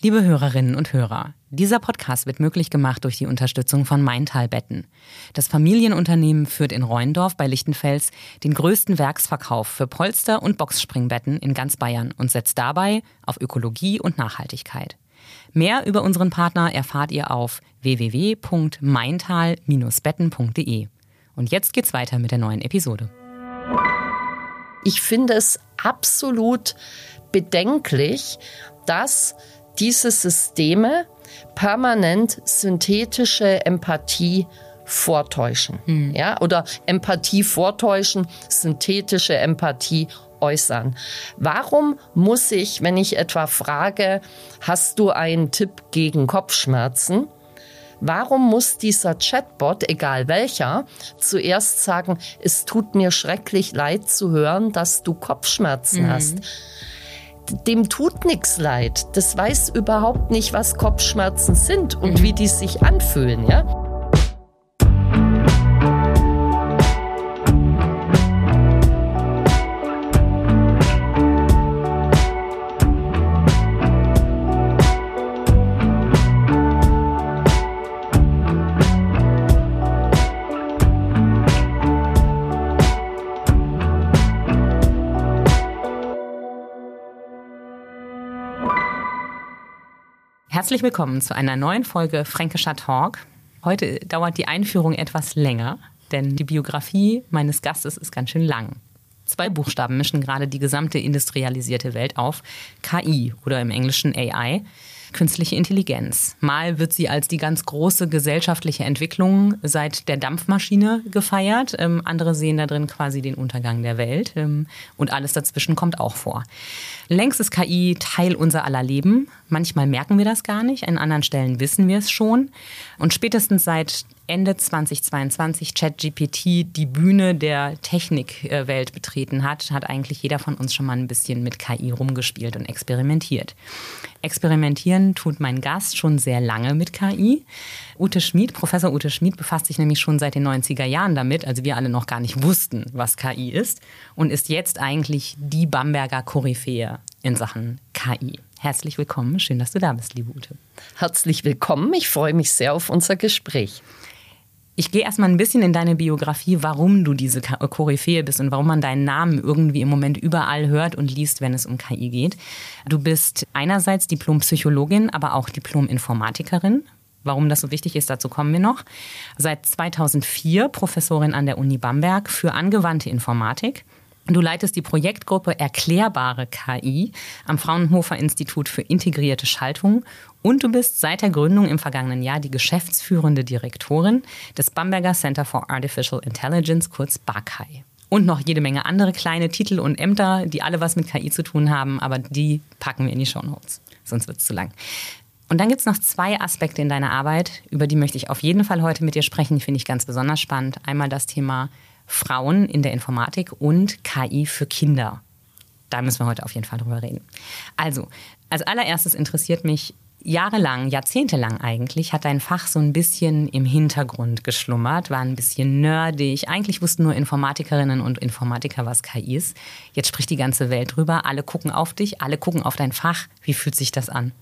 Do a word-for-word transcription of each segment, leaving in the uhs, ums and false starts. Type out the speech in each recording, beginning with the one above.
Liebe Hörerinnen und Hörer, dieser Podcast wird möglich gemacht durch die Unterstützung von Maintal Betten. Das Familienunternehmen führt in Rheindorf bei Lichtenfels den größten Werksverkauf für Polster- und Boxspringbetten in ganz Bayern und setzt dabei auf Ökologie und Nachhaltigkeit. Mehr über unseren Partner erfahrt ihr auf w w w punkt maintal Bindestrich betten punkt d e. Und jetzt geht's weiter mit der neuen Episode. Ich finde es absolut bedenklich, dass diese Systeme permanent synthetische Empathie vortäuschen. Hm. Ja, oder Empathie vortäuschen, synthetische Empathie äußern. Warum muss ich, wenn ich etwa frage, hast du einen Tipp gegen Kopfschmerzen? Warum muss dieser Chatbot, egal welcher, zuerst sagen, es tut mir schrecklich leid zu hören, dass du Kopfschmerzen mhm. hast? Dem tut nichts leid. Das weiß überhaupt nicht, was Kopfschmerzen sind und mhm. wie die sich anfühlen, ja? Herzlich willkommen zu einer neuen Folge Fränkischer Talk. Heute dauert die Einführung etwas länger, denn die Biografie meines Gastes ist ganz schön lang. Zwei Buchstaben mischen gerade die gesamte industrialisierte Welt auf. K I oder im Englischen A I, künstliche Intelligenz. Mal wird sie als die ganz große gesellschaftliche Entwicklung seit der Dampfmaschine gefeiert. Ähm, andere sehen da drin quasi den Untergang der Welt. Ähm, und alles dazwischen kommt auch vor. Längst ist K I Teil unser aller Leben. Manchmal merken wir das gar nicht, an anderen Stellen wissen wir es schon. Und spätestens seit Ende zweitausendzweiundzwanzig ChatGPT die Bühne der Technikwelt betreten hat, hat eigentlich jeder von uns schon mal ein bisschen mit K I rumgespielt und experimentiert. Experimentieren tut mein Gast schon sehr lange mit K I. Ute Schmid, Professor Ute Schmid, befasst sich nämlich schon seit den neunziger Jahren damit, als wir alle noch gar nicht wussten, was K I ist, und ist jetzt eigentlich die Bamberger Koryphäe in Sachen K I. Herzlich willkommen, schön, dass du da bist, liebe Ute. Herzlich willkommen, ich freue mich sehr auf unser Gespräch. Ich gehe erstmal ein bisschen in deine Biografie, warum du diese Koryphäe bist und warum man deinen Namen irgendwie im Moment überall hört und liest, wenn es um K I geht. Du bist einerseits Diplom-Psychologin, aber auch Diplom-Informatikerin. Warum das so wichtig ist, dazu kommen wir noch. Seit zweitausendvier Professorin an der Uni Bamberg für angewandte Informatik. Du leitest die Projektgruppe Erklärbare K I am Fraunhofer Institut für integrierte Schaltung und du bist seit der Gründung im vergangenen Jahr die geschäftsführende Direktorin des Bamberger Center for Artificial Intelligence, kurz B A K I. Und noch jede Menge andere kleine Titel und Ämter, die alle was mit K I zu tun haben, aber die packen wir in die Shownotes, sonst wird es zu lang. Und dann gibt es noch zwei Aspekte in deiner Arbeit, über die möchte ich auf jeden Fall heute mit dir sprechen, die finde ich ganz besonders spannend. Einmal das Thema Frauen in der Informatik und K I für Kinder. Da müssen wir heute auf jeden Fall drüber reden. Also, als allererstes interessiert mich, jahrelang, jahrzehntelang eigentlich, hat dein Fach so ein bisschen im Hintergrund geschlummert, war ein bisschen nerdig. Eigentlich wussten nur Informatikerinnen und Informatiker, was K I ist. Jetzt spricht die ganze Welt drüber, alle gucken auf dich, alle gucken auf dein Fach. Wie fühlt sich das an?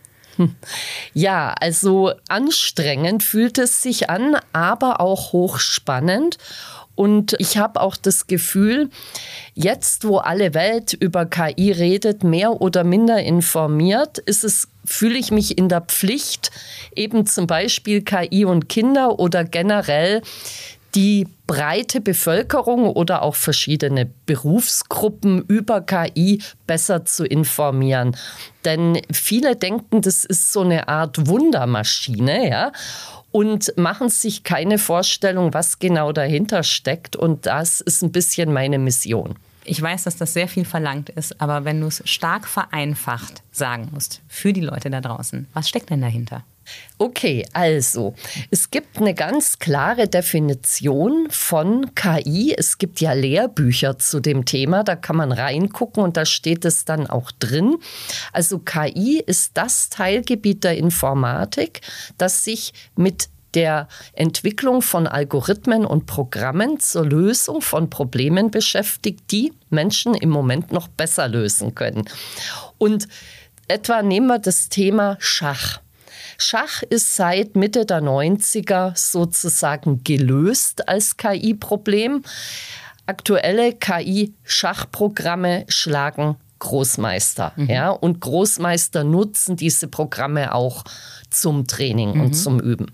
Ja, also anstrengend fühlt es sich an, aber auch hochspannend. Und ich habe auch das Gefühl, jetzt, wo alle Welt über K I redet, mehr oder minder informiert, ist es, fühle ich mich in der Pflicht, eben zum Beispiel K I und Kinder oder generell die breite Bevölkerung oder auch verschiedene Berufsgruppen über K I besser zu informieren. Denn viele denken, das ist so eine Art Wundermaschine, ja, und machen sich keine Vorstellung, was genau dahinter steckt. Und das ist ein bisschen meine Mission. Ich weiß, dass das sehr viel verlangt ist, aber wenn du es stark vereinfacht sagen musst für die Leute da draußen, was steckt denn dahinter? Okay, also es gibt eine ganz klare Definition von K I. Es gibt ja Lehrbücher zu dem Thema, da kann man reingucken und da steht es dann auch drin. Also K I ist das Teilgebiet der Informatik, das sich mit der Entwicklung von Algorithmen und Programmen zur Lösung von Problemen beschäftigt, die Menschen im Moment noch besser lösen können. Und Etwa nehmen wir das Thema Schach. Schach ist seit Mitte der neunziger sozusagen gelöst als K I-Problem. Aktuelle K I-Schachprogramme schlagen Großmeister. Mhm. Ja, und Großmeister nutzen diese Programme auch zum Training mhm. und zum Üben.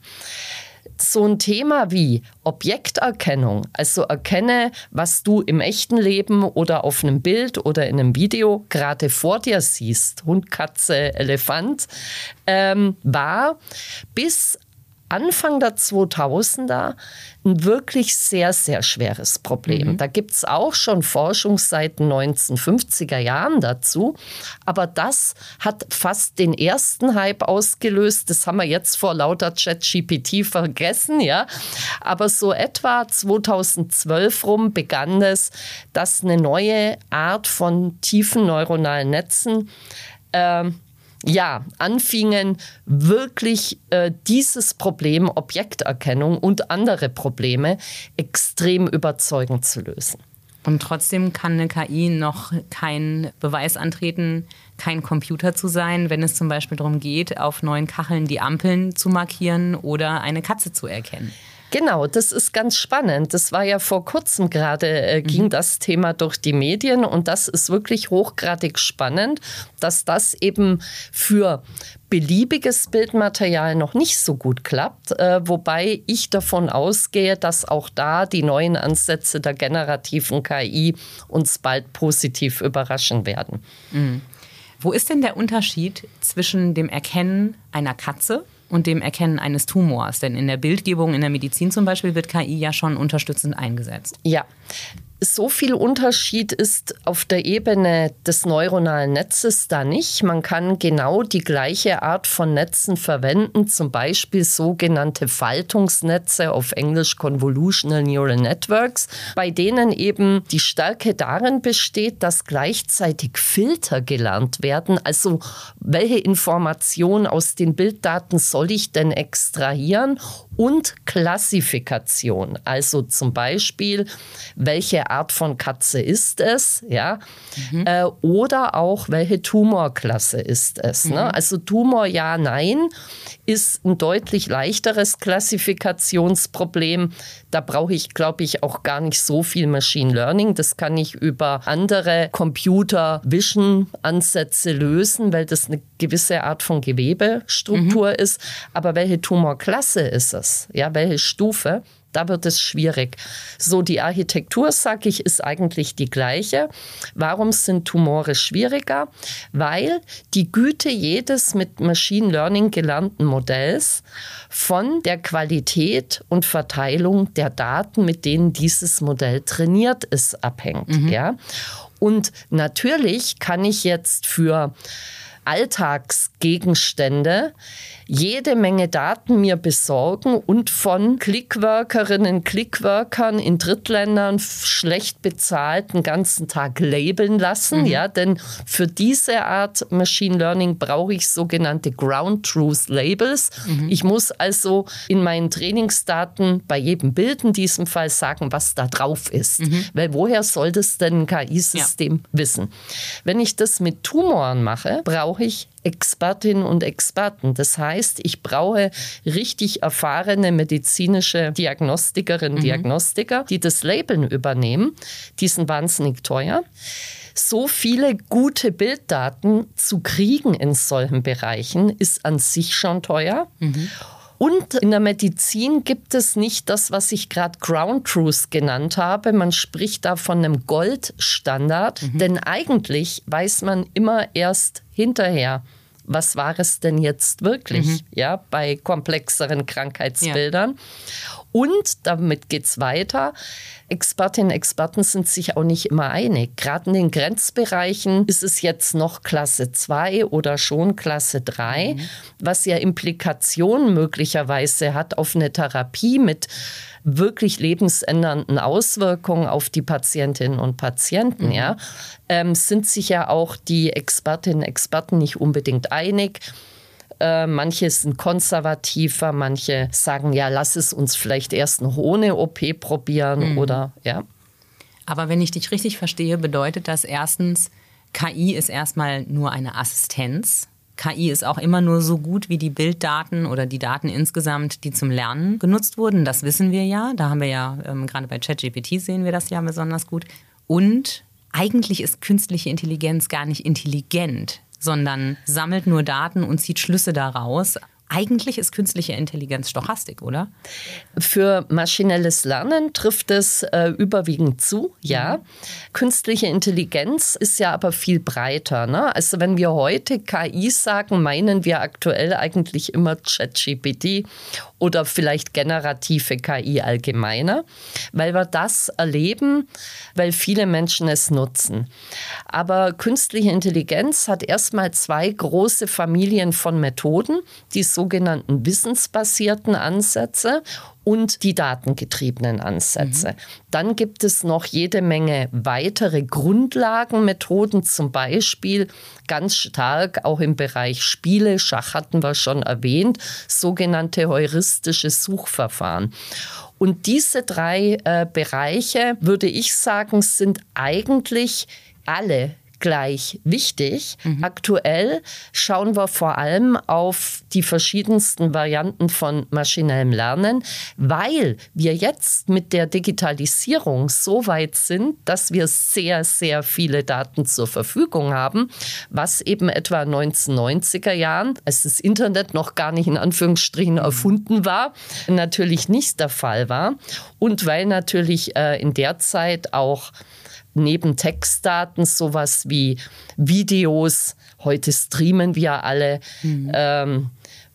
So ein Thema wie Objekterkennung, also erkenne, was du im echten Leben oder auf einem Bild oder in einem Video gerade vor dir siehst, Hund, Katze, Elefant, ähm, war bis Anfang der zweitausender ein wirklich sehr, sehr schweres Problem. Mhm. Da gibt es auch schon Forschung seit den neunzehnhundertfünfziger Jahren dazu. Aber das hat fast den ersten Hype ausgelöst. Das haben wir jetzt vor lauter ChatGPT vergessen. Ja? Aber so etwa zweitausendzwölf rum begann es, dass eine neue Art von tiefen neuronalen Netzen äh, ja, anfingen wirklich äh, dieses Problem Objekterkennung und andere Probleme extrem überzeugend zu lösen. Und trotzdem kann eine K I noch keinen Beweis antreten, kein Computer zu sein, wenn es zum Beispiel darum geht, auf neuen Kacheln die Ampeln zu markieren oder eine Katze zu erkennen. Genau, das ist ganz spannend. Das war ja vor kurzem gerade, äh, ging mhm. das Thema durch die Medien und das ist wirklich hochgradig spannend, dass das eben für beliebiges Bildmaterial noch nicht so gut klappt, äh, wobei ich davon ausgehe, dass auch da die neuen Ansätze der generativen K I uns bald positiv überraschen werden. Mhm. Wo ist denn der Unterschied zwischen dem Erkennen einer Katze und dem Erkennen eines Tumors? Denn in der Bildgebung, in der Medizin zum Beispiel, wird K I ja schon unterstützend eingesetzt. Ja, so viel Unterschied ist auf der Ebene des neuronalen Netzes da nicht. Man kann genau die gleiche Art von Netzen verwenden, zum Beispiel sogenannte Faltungsnetze, auf Englisch Convolutional Neural Networks, bei denen eben die Stärke darin besteht, dass gleichzeitig Filter gelernt werden. Also welche Informationen aus den Bilddaten soll ich denn extrahieren? Und Klassifikation, also zum Beispiel, welche Art von Katze ist es, ja, mhm. äh, oder auch welche Tumorklasse ist es. Mhm. Ne? Also Tumor ja, nein, ist ein deutlich leichteres Klassifikationsproblem. Da brauche ich, glaube ich, auch gar nicht so viel Machine Learning. Das kann ich über andere Computer-Vision-Ansätze lösen, weil das eine gewisse Art von Gewebestruktur mhm. ist. Aber welche Tumorklasse ist es? Ja, welche Stufe? Da wird es schwierig. So, die Architektur, sage ich, ist eigentlich die gleiche. Warum sind Tumore schwieriger? Weil die Güte jedes mit Machine Learning gelernten Modells von der Qualität und Verteilung der Daten, mit denen dieses Modell trainiert ist, abhängt. Mhm. Ja? Und natürlich kann ich jetzt für Alltagsgegenstände jede Menge Daten mir besorgen und von Clickworkerinnen, Clickworkern in Drittländern schlecht bezahlt den ganzen Tag labeln lassen. Mhm. Ja, denn für diese Art Machine Learning brauche ich sogenannte Ground Truth Labels. Mhm. Ich muss also in meinen Trainingsdaten bei jedem Bild in diesem Fall sagen, was da drauf ist. Mhm. Weil woher soll das denn ein K I-System ja. wissen? Wenn ich das mit Tumoren mache, brauche ich Expertinnen und Experten. Das heißt, ich brauche richtig erfahrene medizinische Diagnostikerinnen und mhm. Diagnostiker, die das Labeln übernehmen. Die sind wahnsinnig teuer. So viele gute Bilddaten zu kriegen in solchen Bereichen ist an sich schon teuer. Mhm. Und in der Medizin gibt es nicht das, was ich gerade Ground Truth genannt habe. Man spricht da von einem Goldstandard, mhm. denn eigentlich weiß man immer erst hinterher, was war es denn jetzt wirklich, mhm. ja, bei komplexeren Krankheitsbildern. Ja. Und damit geht es weiter. Expertinnen und Experten sind sich auch nicht immer einig. Gerade in den Grenzbereichen ist es jetzt noch Klasse zwei oder schon Klasse drei, mhm. was ja Implikationen möglicherweise hat auf eine Therapie mit wirklich lebensändernden Auswirkungen auf die Patientinnen und Patienten. Mhm. Ja, ähm, sind sich ja auch die Expertinnen und Experten nicht unbedingt einig. Äh, manche sind konservativer, manche sagen, ja, lass es uns vielleicht erst noch ohne O P probieren mhm. oder ja. Aber wenn ich dich richtig verstehe, bedeutet das erstens, K I ist erstmal nur eine Assistenz. K I ist auch immer nur so gut wie die Bilddaten oder die Daten insgesamt, die zum Lernen genutzt wurden. Das wissen wir ja. Da haben wir ja, ähm, gerade bei ChatGPT sehen wir das ja besonders gut. Und eigentlich ist künstliche Intelligenz gar nicht intelligent, sondern sammelt nur Daten und zieht Schlüsse daraus. Eigentlich ist künstliche Intelligenz Stochastik, oder? Für maschinelles Lernen trifft es äh, überwiegend zu, ja. Mhm. Künstliche Intelligenz ist ja aber viel breiter, ne? Also wenn wir heute K I sagen, meinen wir aktuell eigentlich immer ChatGPT oder vielleicht generative K I allgemeiner, weil wir das erleben, weil viele Menschen es nutzen. Aber künstliche Intelligenz hat erstmal zwei große Familien von Methoden, die sogenannten wissensbasierten Ansätze und die datengetriebenen Ansätze. Mhm. Dann gibt es noch jede Menge weitere Grundlagenmethoden, zum Beispiel ganz stark auch im Bereich Spiele, Schach hatten wir schon erwähnt, sogenannte heuristische Suchverfahren. Und diese drei äh, Bereiche, würde ich sagen, sind eigentlich alle gleich wichtig. Mhm. Aktuell schauen wir vor allem auf die verschiedensten Varianten von maschinellem Lernen, weil wir jetzt mit der Digitalisierung so weit sind, dass wir sehr, sehr viele Daten zur Verfügung haben, was eben etwa in den neunzehnhundertneunziger Jahren, als das Internet noch gar nicht in Anführungsstrichen erfunden war, natürlich nicht der Fall war. Und weil natürlich äh, in der Zeit auch neben Textdaten sowas wie Videos, heute streamen wir alle, mhm. ähm,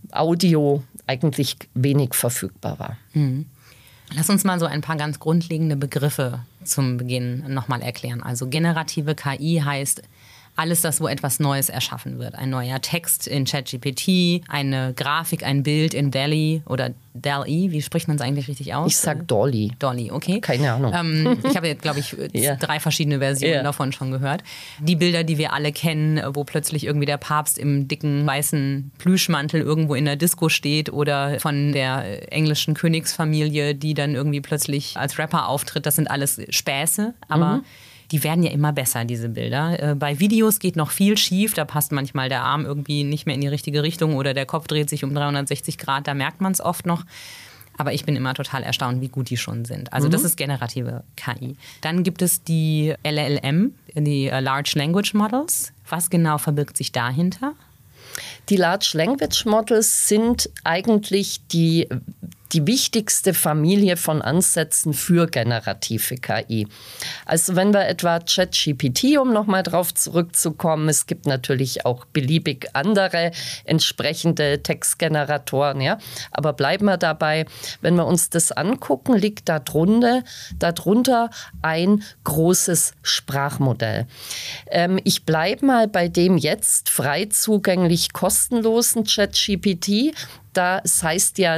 Audio eigentlich wenig verfügbar war. Mhm. Lass uns mal so ein paar ganz grundlegende Begriffe zum Beginn nochmal erklären. Also generative K I heißt alles das, wo etwas Neues erschaffen wird. Ein neuer Text in ChatGPT, eine Grafik, ein Bild in DALL-E oder DALL-E, wie spricht man es eigentlich richtig aus? Ich sag DALL-E. DALL-E, okay. Keine Ahnung. Ähm, ich habe jetzt, glaube ich, yeah. drei verschiedene Versionen yeah. davon schon gehört. Die Bilder, die wir alle kennen, wo plötzlich irgendwie der Papst im dicken, weißen Plüschmantel irgendwo in der Disco steht oder von der englischen Königsfamilie, die dann irgendwie plötzlich als Rapper auftritt, das sind alles Späße, aber mhm. die werden ja immer besser, diese Bilder. Äh, bei Videos geht noch viel schief. Da passt manchmal der Arm irgendwie nicht mehr in die richtige Richtung oder der Kopf dreht sich um dreihundertsechzig Grad. Da merkt man es oft noch. Aber ich bin immer total erstaunt, wie gut die schon sind. Also mhm. das ist generative K I. Dann gibt es die L L M, die Large Language Models. Was genau verbirgt sich dahinter? Die Large Language Models sind eigentlich die die wichtigste Familie von Ansätzen für generative K I. Also wenn wir etwa ChatGPT, um nochmal drauf zurückzukommen, es gibt natürlich auch beliebig andere entsprechende Textgeneratoren, ja, aber bleiben wir dabei, wenn wir uns das angucken, liegt darunter, darunter ein großes Sprachmodell. Ähm, ich bleibe mal bei dem jetzt frei zugänglich kostenlosen ChatGPT. Das heißt ja,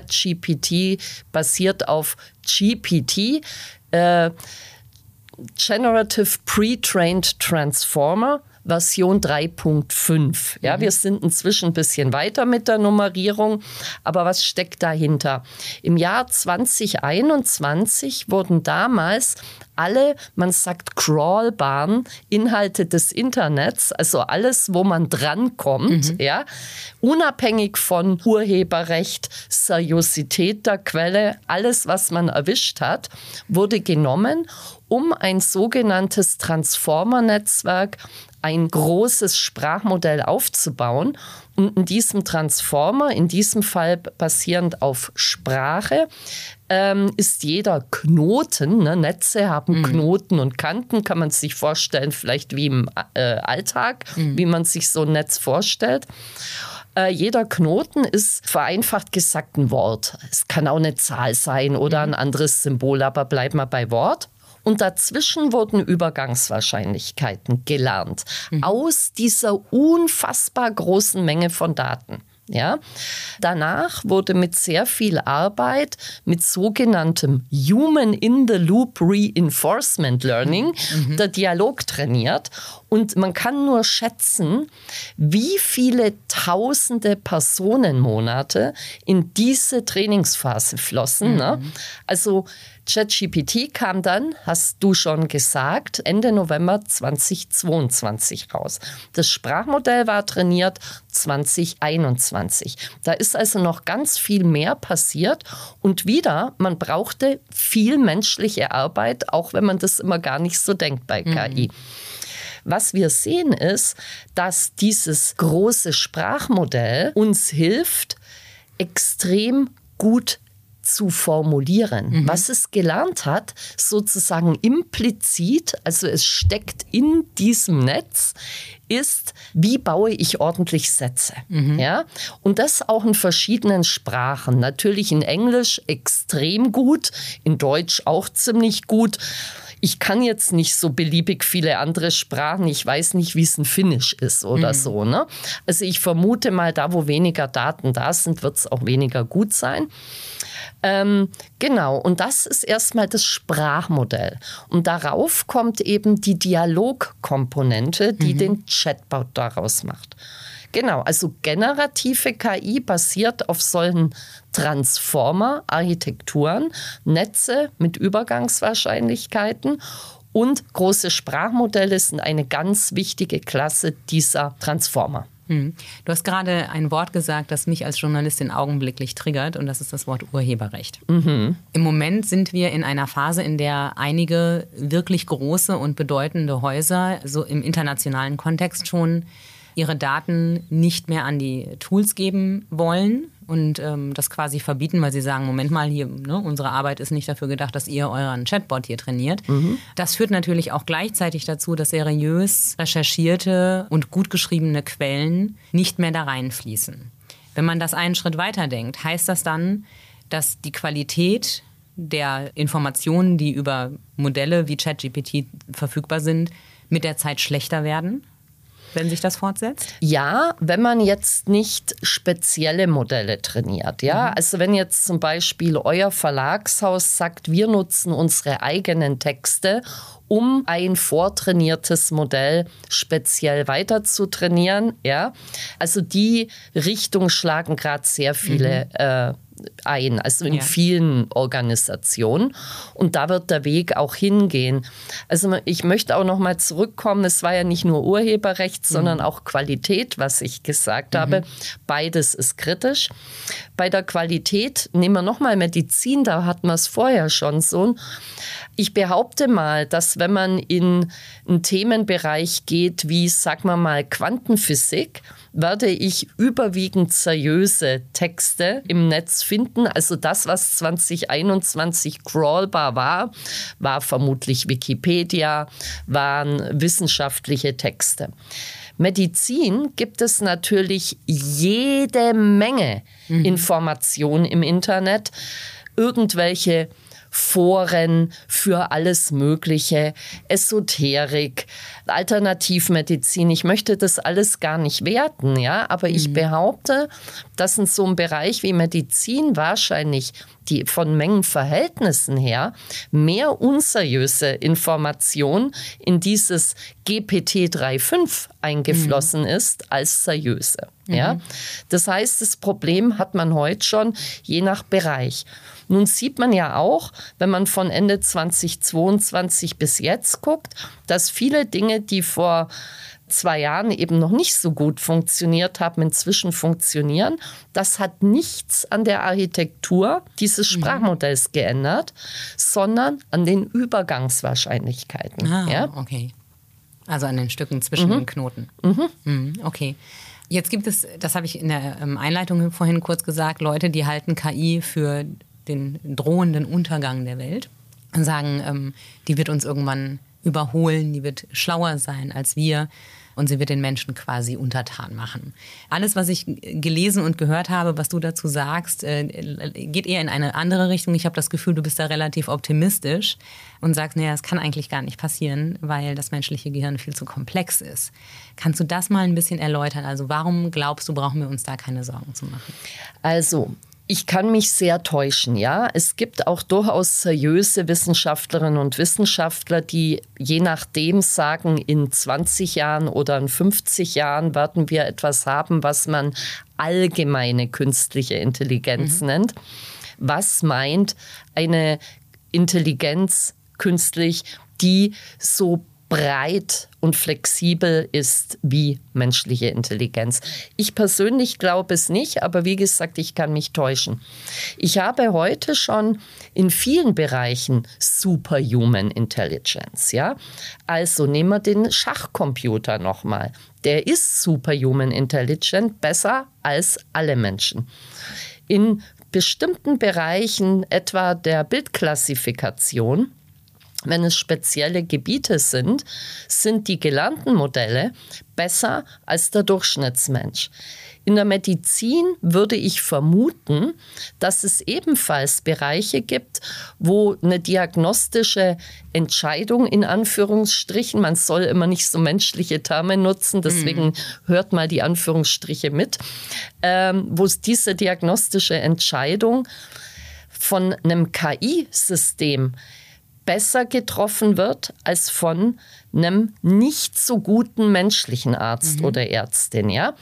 ChatGPT basiert auf G P T, äh, Generative Pre-Trained Transformer, Version drei Punkt fünf. Ja, mhm. Wir sind inzwischen ein bisschen weiter mit der Nummerierung, aber was steckt dahinter? Im Jahr zwanzig einundzwanzig wurden damals alle, man sagt crawlbaren Inhalte des Internets, also alles, wo man drankommt, mhm. ja, unabhängig von Urheberrecht, Seriosität der Quelle, alles, was man erwischt hat, wurde genommen, um ein sogenanntes Transformer-Netzwerk, ein großes Sprachmodell aufzubauen. Und in diesem Transformer, in diesem Fall basierend auf Sprache, ähm, ist jeder Knoten, ne, Netze haben mhm. Knoten und Kanten, kann man sich vorstellen, vielleicht wie im äh, Alltag, mhm. wie man sich so ein Netz vorstellt. Äh, jeder Knoten ist vereinfacht gesagt ein Wort. Es kann auch eine Zahl sein oder ein anderes Symbol, aber bleiben wir bei Wort. Und dazwischen wurden Übergangswahrscheinlichkeiten gelernt mhm. aus dieser unfassbar großen Menge von Daten. Ja? Danach wurde mit sehr viel Arbeit, mit sogenanntem Human-in-the-Loop Reinforcement Learning, mhm. der Dialog trainiert. Und man kann nur schätzen, wie viele tausende Personenmonate in diese Trainingsphase flossen. Mhm. Ne? Also ChatGPT kam dann, hast du schon gesagt, Ende November zweitausendzweiundzwanzig raus. Das Sprachmodell war trainiert zwanzig einundzwanzig. Da ist also noch ganz viel mehr passiert. Und wieder, man brauchte viel menschliche Arbeit, auch wenn man das immer gar nicht so denkt bei K I. Mhm. Was wir sehen ist, dass dieses große Sprachmodell uns hilft, extrem gut zu formulieren. Mhm. Was es gelernt hat, sozusagen implizit, also es steckt in diesem Netz, ist, wie baue ich ordentlich Sätze. Mhm. Ja? Und das auch in verschiedenen Sprachen. Natürlich in Englisch extrem gut, in Deutsch auch ziemlich gut. Ich kann jetzt nicht so beliebig viele andere Sprachen. Ich weiß nicht, wie es in Finnisch ist oder mhm. so. Ne? Also ich vermute mal, da wo weniger Daten da sind, wird es auch weniger gut sein. Ähm, genau, und das ist erstmal das Sprachmodell. Und darauf kommt eben die Dialogkomponente, die mhm. den Chatbot daraus macht. Genau, also generative K I basiert auf solchen Transformer-Architekturen, Netze mit Übergangswahrscheinlichkeiten, und große Sprachmodelle sind eine ganz wichtige Klasse dieser Transformer. Du hast gerade ein Wort gesagt, das mich als Journalistin augenblicklich triggert, und das ist das Wort Urheberrecht. Mhm. Im Moment sind wir in einer Phase, in der einige wirklich große und bedeutende Häuser so im internationalen Kontext schon ihre Daten nicht mehr an die Tools geben wollen und ähm, das quasi verbieten, weil sie sagen, Moment mal, hier, ne, unsere Arbeit ist nicht dafür gedacht, dass ihr euren Chatbot hier trainiert. Mhm. Das führt natürlich auch gleichzeitig dazu, dass seriös recherchierte und gut geschriebene Quellen nicht mehr da reinfließen. Wenn man das einen Schritt weiter denkt, heißt das dann, dass die Qualität der Informationen, die über Modelle wie ChatGPT verfügbar sind, mit der Zeit schlechter werden, wenn sich das fortsetzt? Ja, wenn man jetzt nicht spezielle Modelle trainiert. Ja? Mhm. Also wenn jetzt zum Beispiel euer Verlagshaus sagt, wir nutzen unsere eigenen Texte, um ein vortrainiertes Modell speziell weiter zu trainieren. Ja? Also die Richtung schlagen gerade sehr viele mhm. äh, ein, also in ja. vielen Organisationen. Und da wird der Weg auch hingehen. Also ich möchte auch noch mal zurückkommen, es war ja nicht nur Urheberrecht, mhm. sondern auch Qualität, was ich gesagt mhm. habe. Beides ist kritisch. Bei der Qualität nehmen wir noch mal Medizin, da hatten wir es vorher schon so. Ich behaupte mal, dass wenn man in einen Themenbereich geht, wie, sag mal mal, Quantenphysik, werde ich überwiegend seriöse Texte im Netz finden. Also das, was zwanzig einundzwanzig crawlbar war, war vermutlich Wikipedia, waren wissenschaftliche Texte. Medizin gibt es natürlich jede Menge mhm. Informationen im Internet, irgendwelche Foren für alles Mögliche, Esoterik, Alternativmedizin. Ich möchte das alles gar nicht werten, ja, aber mhm. ich behaupte, dass in so einem Bereich wie Medizin wahrscheinlich die von Mengenverhältnissen her mehr unseriöse Information in dieses G P T drei Punkt fünf eingeflossen mhm. ist als seriöse. Mhm. Ja? Das heißt, das Problem hat man heute schon je nach Bereich. Nun sieht man ja auch, wenn man von Ende zweitausendzweiundzwanzig bis jetzt guckt, dass viele Dinge, die vor zwei Jahren eben noch nicht so gut funktioniert haben, inzwischen funktionieren. Das hat nichts an der Architektur dieses Sprachmodells mhm. geändert, sondern an den Übergangswahrscheinlichkeiten. Ah, ja? okay. Also an den Stücken zwischen mhm. den Knoten. Mhm. Mhm, okay. Jetzt gibt es, das habe ich in der Einleitung vorhin kurz gesagt, Leute, die halten K I für den drohenden Untergang der Welt und sagen, ähm, die wird uns irgendwann überholen, die wird schlauer sein als wir und sie wird den Menschen quasi untertan machen. Alles, was ich gelesen und gehört habe, was du dazu sagst, äh, geht eher in eine andere Richtung. Ich habe das Gefühl, du bist da relativ optimistisch und sagst, naja, das kann eigentlich gar nicht passieren, weil das menschliche Gehirn viel zu komplex ist. Kannst du das mal ein bisschen erläutern? Also warum glaubst du, brauchen wir uns da keine Sorgen zu machen? Also, Ich kann mich sehr täuschen, ja. Es gibt auch durchaus seriöse Wissenschaftlerinnen und Wissenschaftler, die je nachdem sagen, in zwanzig Jahren oder in fünfzig Jahren werden wir etwas haben, was man allgemeine künstliche Intelligenz mhm. nennt. Was meint eine Intelligenz künstlich, die so breit und flexibel ist wie menschliche Intelligenz? Ich persönlich glaube es nicht, aber wie gesagt, ich kann mich täuschen. Ich habe heute schon in vielen Bereichen Superhuman Intelligence. Ja? Also nehmen wir den Schachcomputer nochmal. Der ist Superhuman Intelligent, besser als alle Menschen. In bestimmten Bereichen, etwa der Bildklassifikation, wenn es spezielle Gebiete sind, sind die gelernten Modelle besser als der Durchschnittsmensch. In der Medizin würde ich vermuten, dass es ebenfalls Bereiche gibt, wo eine diagnostische Entscheidung in Anführungsstrichen, man soll immer nicht so menschliche Terme nutzen, deswegen mm. hört mal die Anführungsstriche mit, ähm, wo es diese diagnostische Entscheidung von einem K I-System besser getroffen wird als von einem nicht so guten menschlichen Arzt mhm. oder Ärztin. Ja?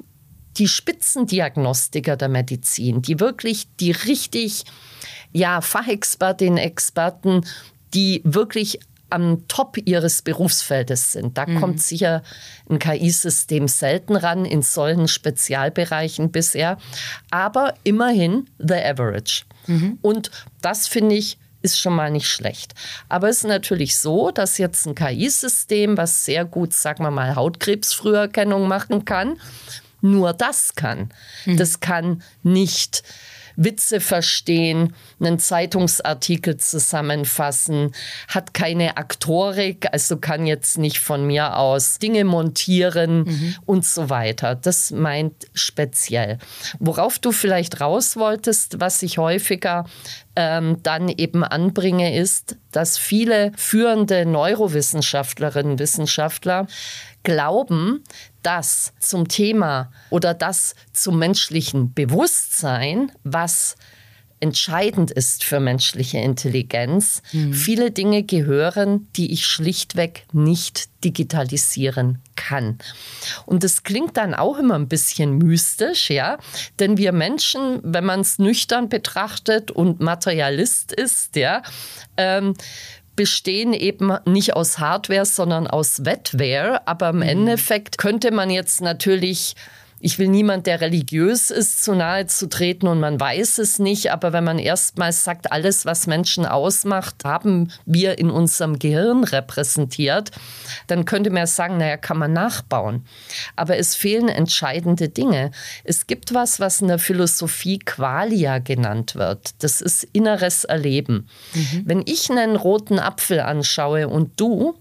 Die Spitzendiagnostiker der Medizin, die wirklich, die richtig, ja, Fachexpertinnen, Experten, die wirklich am Top ihres Berufsfeldes sind. Da mhm. kommt sicher ein K I-System selten ran, in solchen Spezialbereichen bisher. Aber immerhin the average. Mhm. Und das finde ich, ist schon mal nicht schlecht. Aber es ist natürlich so, dass jetzt ein K I-System, was sehr gut, sagen wir mal, Hautkrebsfrüherkennung machen kann, nur das kann. Mhm. Das kann nicht Witze verstehen, einen Zeitungsartikel zusammenfassen, hat keine Aktorik, also kann jetzt nicht von mir aus Dinge montieren mhm. und so weiter. Das meint speziell. Worauf du vielleicht raus wolltest, was ich häufiger ähm, dann eben anbringe, ist, dass viele führende Neurowissenschaftlerinnen und Wissenschaftler glauben, dass zum Thema oder das zum menschlichen Bewusstsein, was entscheidend ist für menschliche Intelligenz, mhm. viele Dinge gehören, die ich schlichtweg nicht digitalisieren kann. Und das klingt dann auch immer ein bisschen mystisch, ja, denn wir Menschen, wenn man es nüchtern betrachtet und Materialist ist, ja, ähm, bestehen eben nicht aus Hardware, sondern aus Wetware. Aber im mhm. Endeffekt könnte man jetzt natürlich, ich will niemand, der religiös ist, zu nahe zu treten und man weiß es nicht. Aber wenn man erstmals sagt, alles, was Menschen ausmacht, haben wir in unserem Gehirn repräsentiert, dann könnte man sagen, naja, kann man nachbauen. Aber es fehlen entscheidende Dinge. Es gibt was, was in der Philosophie Qualia genannt wird. Das ist inneres Erleben. Mhm. Wenn ich einen roten Apfel anschaue und du,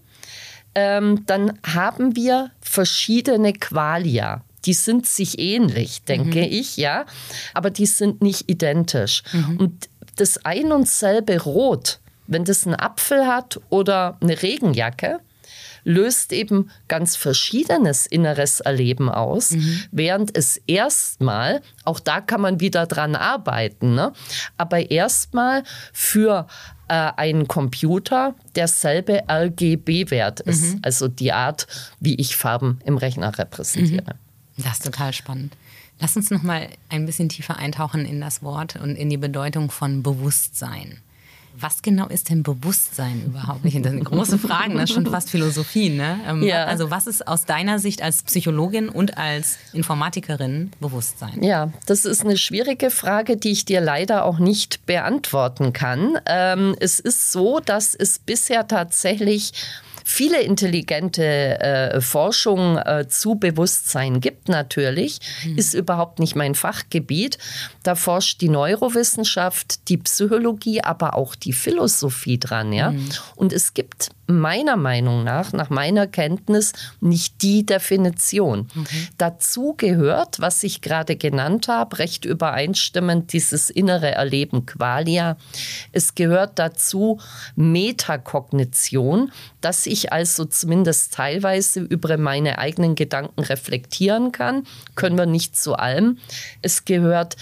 ähm, dann haben wir verschiedene Qualia. Die sind sich ähnlich, denke mhm. ich, ja, aber die sind nicht identisch. Mhm. Und das ein und selbe Rot, wenn das einen Apfel hat oder eine Regenjacke, löst eben ganz verschiedenes inneres Erleben aus, mhm. während es erstmal, auch da kann man wieder dran arbeiten, ne? aber erstmal für äh, einen Computer derselbe R G B-Wert ist, mhm. also die Art, wie ich Farben im Rechner repräsentiere. Mhm. Das ist total spannend. Lass uns noch mal ein bisschen tiefer eintauchen in das Wort und in die Bedeutung von Bewusstsein. Was genau ist denn Bewusstsein überhaupt? Das sind große Fragen, das ist schon fast Philosophie, ne? Ja. Also was ist aus deiner Sicht als Psychologin und als Informatikerin Bewusstsein? Ja, das ist eine schwierige Frage, die ich dir leider auch nicht beantworten kann. Ähm, es ist so, dass es bisher tatsächlich viele intelligente äh, Forschung äh, zu Bewusstsein gibt natürlich, mhm. ist überhaupt nicht mein Fachgebiet. Da forscht die Neurowissenschaft, die Psychologie, aber auch die Philosophie dran. Ja? Mhm. Und es gibt meiner Meinung nach, nach meiner Kenntnis, nicht die Definition. Mhm. Dazu gehört, was ich gerade genannt habe, recht übereinstimmend, dieses innere Erleben Qualia. Es gehört dazu Metakognition, dass ich ich also zumindest teilweise über meine eigenen Gedanken reflektieren kann, können wir nicht zu allem. Es gehört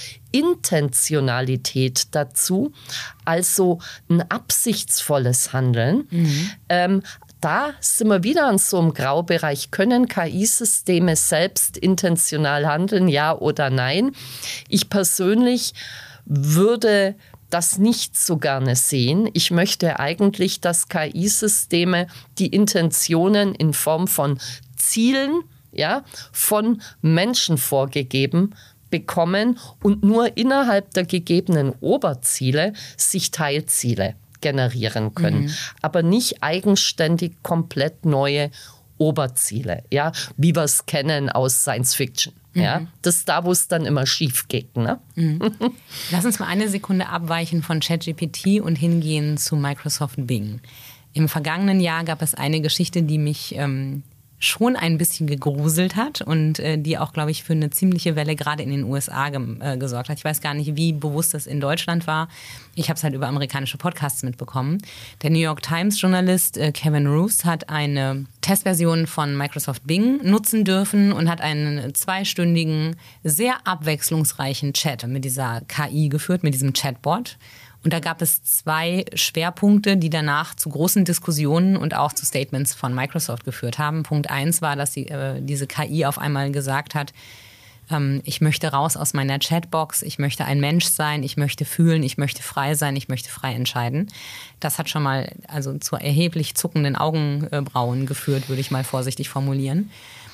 Intentionalität dazu, also ein absichtsvolles Handeln. Mhm. Ähm, Da sind wir wieder in so einem Graubereich. Können K I-Systeme selbst intentional handeln, ja oder nein? Ich persönlich würde das nicht so gerne sehen. Ich möchte eigentlich, dass K I-Systeme die Intentionen in Form von Zielen, ja, von Menschen vorgegeben bekommen und nur innerhalb der gegebenen Oberziele sich Teilziele generieren können, mhm. aber nicht eigenständig komplett neue Oberziele, ja, wie wir es kennen aus Science Fiction. Mhm. Ja, das ist da, wo es dann immer schief geht. Ne? Mhm. Lass uns mal eine Sekunde abweichen von ChatGPT und hingehen zu Microsoft Bing. Im vergangenen Jahr gab es eine Geschichte, die mich ähm, schon ein bisschen gegruselt hat und äh, die auch, glaube ich, für eine ziemliche Welle gerade in den U S A ge- äh, gesorgt hat. Ich weiß gar nicht, wie bewusst das in Deutschland war. Ich habe es halt über amerikanische Podcasts mitbekommen. Der New York Times-Journalist äh, Kevin Roose hat eine Testversion von Microsoft Bing nutzen dürfen und hat einen zweistündigen, sehr abwechslungsreichen Chat mit dieser K I geführt, mit diesem Chatbot. Und da gab es zwei Schwerpunkte, die danach zu großen Diskussionen und auch zu Statements von Microsoft geführt haben. Punkt eins war, dass die, äh, diese K I auf einmal gesagt hat, ähm, ich möchte raus aus meiner Chatbox, ich möchte ein Mensch sein, ich möchte fühlen, ich möchte frei sein, ich möchte frei entscheiden. Das hat schon mal also zu erheblich zuckenden Augenbrauen geführt, würde ich mal vorsichtig formulieren.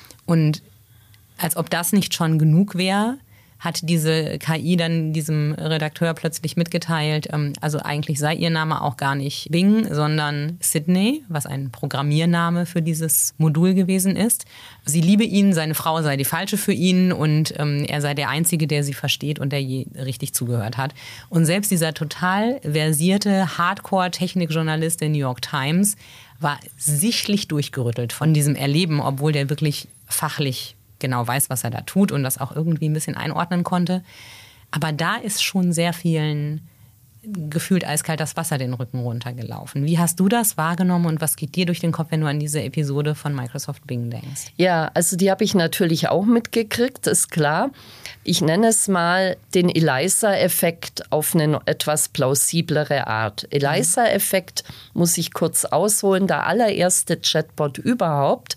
Und als ob das nicht schon genug wäre, hat diese K I dann diesem Redakteur plötzlich mitgeteilt, ähm, also eigentlich sei ihr Name auch gar nicht Bing, sondern Sydney, was ein Programmiername für dieses Modul gewesen ist. Sie liebe ihn, seine Frau sei die falsche für ihn und ähm, er sei der Einzige, der sie versteht und der je richtig zugehört hat. Und selbst dieser total versierte Hardcore-Technikjournalist der New York Times war sichtlich durchgerüttelt von diesem Erleben, obwohl der wirklich fachlich genau weiß, was er da tut und das auch irgendwie ein bisschen einordnen konnte. Aber da ist schon sehr vielen gefühlt eiskalt das Wasser den Rücken runtergelaufen. Wie hast du das wahrgenommen und was geht dir durch den Kopf, wenn du an diese Episode von Microsoft Bing denkst? Ja, also die habe ich natürlich auch mitgekriegt, ist klar. Ich nenne es mal den Eliza-Effekt auf eine etwas plausiblere Art. Eliza-Effekt muss ich kurz ausholen, der allererste Chatbot überhaupt.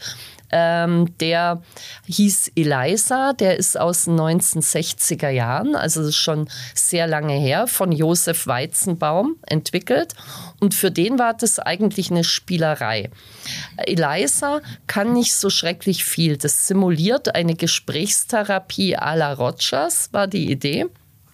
Ähm, der hieß Eliza, der ist aus den neunzehnhundertsechziger Jahren, also das ist schon sehr lange her, von Josef Weizenbaum entwickelt. Und für den war das eigentlich eine Spielerei. Eliza kann nicht so schrecklich viel. Das simuliert eine Gesprächstherapie à la Rogers, war die Idee.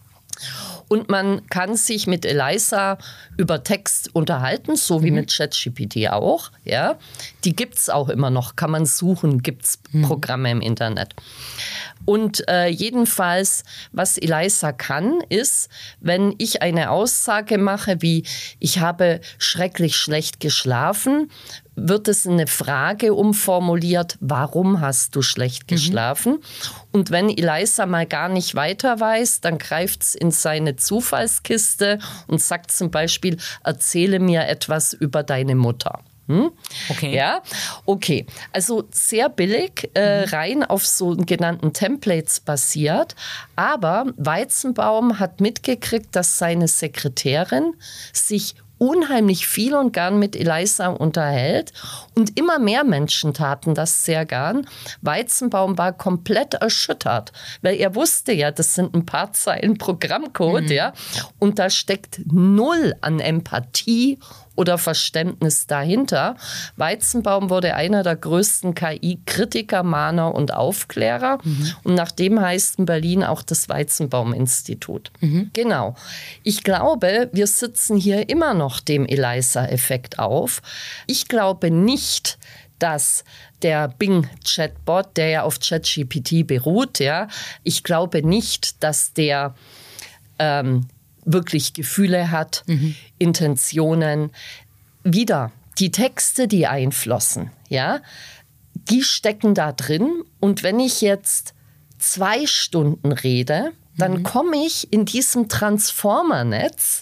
Und man kann sich mit Eliza über Text unterhalten, so wie mhm. mit ChatGPT auch. Ja. Die gibt es auch immer noch, kann man suchen, gibt es mhm. Programme im Internet. Und äh, jedenfalls, was Eliza kann, ist, wenn ich eine Aussage mache wie, ich habe schrecklich schlecht geschlafen, wird es eine Frage umformuliert, warum hast du schlecht geschlafen? Mhm. Und wenn Eliza mal gar nicht weiter weiß, dann greift es in seine Zufallskiste und sagt zum Beispiel, erzähle mir etwas über deine Mutter. Hm? Okay. Ja, okay. Also sehr billig, äh, mhm. rein auf sogenannten Templates basiert. Aber Weizenbaum hat mitgekriegt, dass seine Sekretärin sich unheimlich viel und gern mit Eliza unterhält. Und immer mehr Menschen taten das sehr gern. Weizenbaum war komplett erschüttert, weil er wusste ja, das sind ein paar Zeilen Programmcode, mhm. ja. Und da steckt null an Empathie oder Verständnis dahinter. Weizenbaum wurde einer der größten K I-Kritiker, Mahner und Aufklärer. Mhm. Und nach dem heißt in Berlin auch das Weizenbaum-Institut. Mhm. Genau. Ich glaube, wir sitzen hier immer noch dem Eliza-Effekt auf. Ich glaube nicht, dass der Bing-Chatbot, der ja auf ChatGPT beruht, ja, ich glaube nicht, dass der ähm, wirklich Gefühle hat, mhm. Intentionen. Wieder, die Texte, die einflossen, ja, die stecken da drin. Und wenn ich jetzt zwei Stunden rede, dann mhm. komme ich in diesem Transformernetz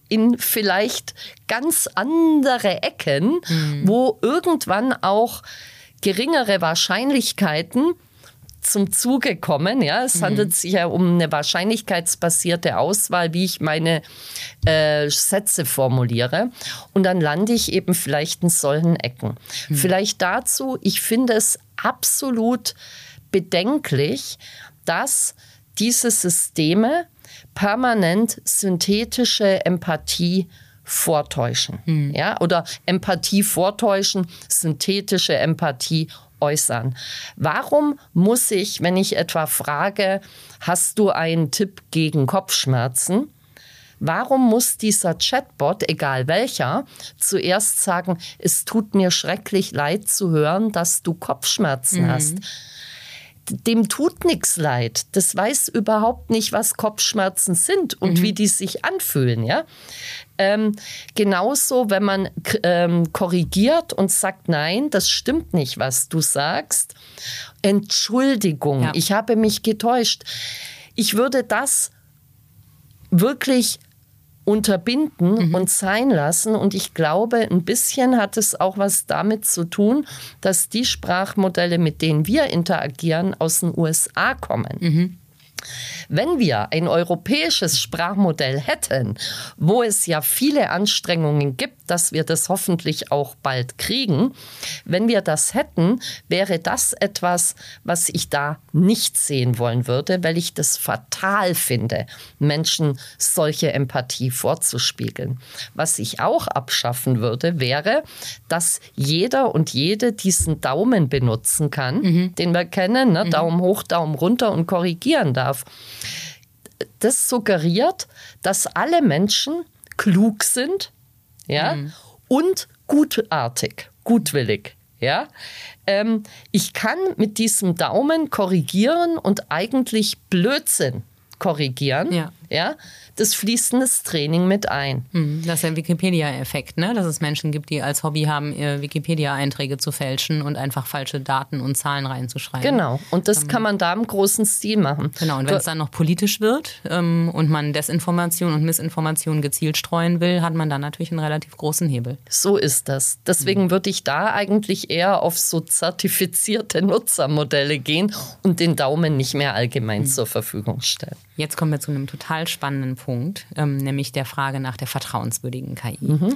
in vielleicht ganz andere Ecken, mhm. wo irgendwann auch geringere Wahrscheinlichkeiten zum Zuge kommen. Ja, es mhm. handelt sich ja um eine wahrscheinlichkeitsbasierte Auswahl, wie ich meine äh, Sätze formuliere. Und dann lande ich eben vielleicht in solchen Ecken. Mhm. Vielleicht dazu, ich finde es absolut bedenklich, dass diese Systeme permanent synthetische Empathie vortäuschen. Mhm. Ja, oder Empathie vortäuschen, synthetische Empathie äußern. Warum muss ich, wenn ich etwa frage, hast du einen Tipp gegen Kopfschmerzen? Warum muss dieser Chatbot, egal welcher, zuerst sagen, es tut mir schrecklich leid zu hören, dass du Kopfschmerzen mhm. hast? Dem tut nichts leid. Das weiß überhaupt nicht, was Kopfschmerzen sind und mhm. wie die sich anfühlen. Ja? Ähm, genauso, wenn man ähm, korrigiert und sagt, nein, das stimmt nicht, was du sagst. Entschuldigung, ja. ich habe mich getäuscht. Ich würde das wirklich unterbinden mhm. und sein lassen. Und ich glaube, ein bisschen hat es auch was damit zu tun, dass die Sprachmodelle, mit denen wir interagieren, aus den U S A kommen. Mhm. Wenn wir ein europäisches Sprachmodell hätten, wo es ja viele Anstrengungen gibt, dass wir das hoffentlich auch bald kriegen, wenn wir das hätten, wäre das etwas, was ich da nicht sehen wollen würde, weil ich das fatal finde, Menschen solche Empathie vorzuspiegeln. Was ich auch abschaffen würde, wäre, dass jeder und jede diesen Daumen benutzen kann, mhm. den wir kennen, ne? mhm. Daumen hoch, Daumen runter und korrigieren darf. Das suggeriert, dass alle Menschen klug sind, ja, mhm. und gutartig, gutwillig. Ja? Ähm, ich kann mit diesem Daumen korrigieren und eigentlich Blödsinn korrigieren. Ja. Ja? Das fließt in das Training mit ein. Das ist der Wikipedia-Effekt, ne? Dass es Menschen gibt, die als Hobby haben, Wikipedia-Einträge zu fälschen und einfach falsche Daten und Zahlen reinzuschreiben. Genau, und das ähm, kann man da im großen Stil machen. Genau, und wenn es dann noch politisch wird ähm, und man Desinformation und Missinformation gezielt streuen will, hat man dann natürlich einen relativ großen Hebel. So ist das. Deswegen mhm. würde ich da eigentlich eher auf so zertifizierte Nutzermodelle gehen und den Daumen nicht mehr allgemein mhm. zur Verfügung stellen. Jetzt kommen wir zu einem total spannenden Punkt, ähm, nämlich der Frage nach der vertrauenswürdigen K I. Mhm.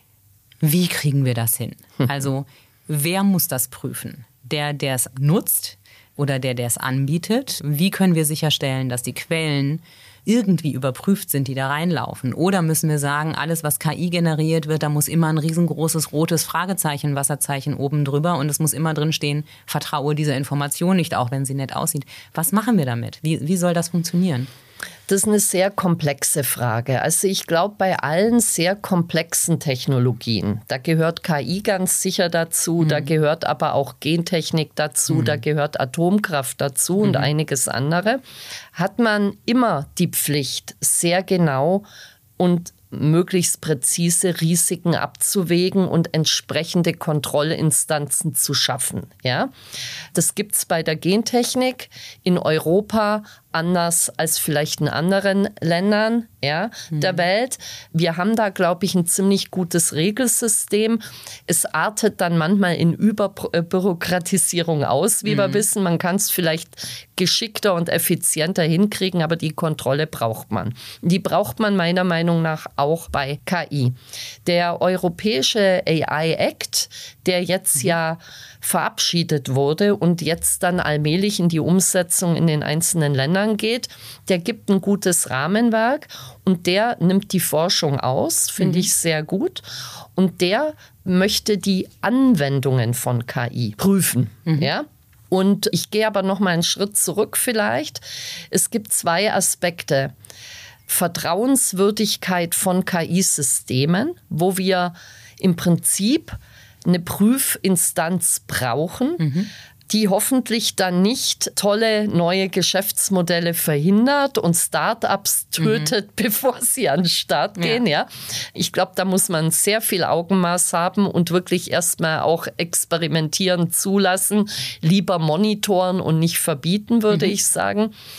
Wie kriegen wir das hin? Also wer muss das prüfen? Der, der es nutzt oder der, der es anbietet? Wie können wir sicherstellen, dass die Quellen irgendwie überprüft sind, die da reinlaufen? Oder müssen wir sagen, alles, was K I generiert wird, da muss immer ein riesengroßes rotes Fragezeichen, Wasserzeichen oben drüber und es muss immer drin stehen, vertraue dieser Information nicht, auch wenn sie nett aussieht. Was machen wir damit? Wie, wie soll das funktionieren? Das ist eine sehr komplexe Frage. Also ich glaube, bei allen sehr komplexen Technologien, da gehört K I ganz sicher dazu, mhm. da gehört aber auch Gentechnik dazu, mhm. da gehört Atomkraft dazu mhm. und einiges andere, hat man immer die Pflicht, sehr genau und möglichst präzise Risiken abzuwägen und entsprechende Kontrollinstanzen zu schaffen. Ja? Das gibt es bei der Gentechnik in Europa anders als vielleicht in anderen Ländern ja, mhm. der Welt. Wir haben da, glaube ich, ein ziemlich gutes Regelsystem. Es artet dann manchmal in Überbürokratisierung aus, wie mhm. wir wissen. Man kann es vielleicht geschickter und effizienter hinkriegen, aber die Kontrolle braucht man. Die braucht man meiner Meinung nach auch bei K I. Der Europäische A I-Act, der jetzt mhm. ja verabschiedet wurde und jetzt dann allmählich in die Umsetzung in den einzelnen Ländern geht, der gibt ein gutes Rahmenwerk und der nimmt die Forschung aus, finde mhm. ich sehr gut. Und der möchte die Anwendungen von K I prüfen. Mhm. Ja? Und ich gehe aber noch mal einen Schritt zurück vielleicht. Es gibt zwei Aspekte. Vertrauenswürdigkeit von K I-Systemen, wo wir im Prinzip eine Prüfinstanz brauchen, mhm. die hoffentlich dann nicht tolle neue Geschäftsmodelle verhindert und Start-ups tötet, mhm. bevor sie an den Start gehen. Ja. Ja. Ich glaube, da muss man sehr viel Augenmaß haben und wirklich erstmal auch experimentieren, zulassen, lieber monitoren und nicht verbieten, würde mhm. ich sagen.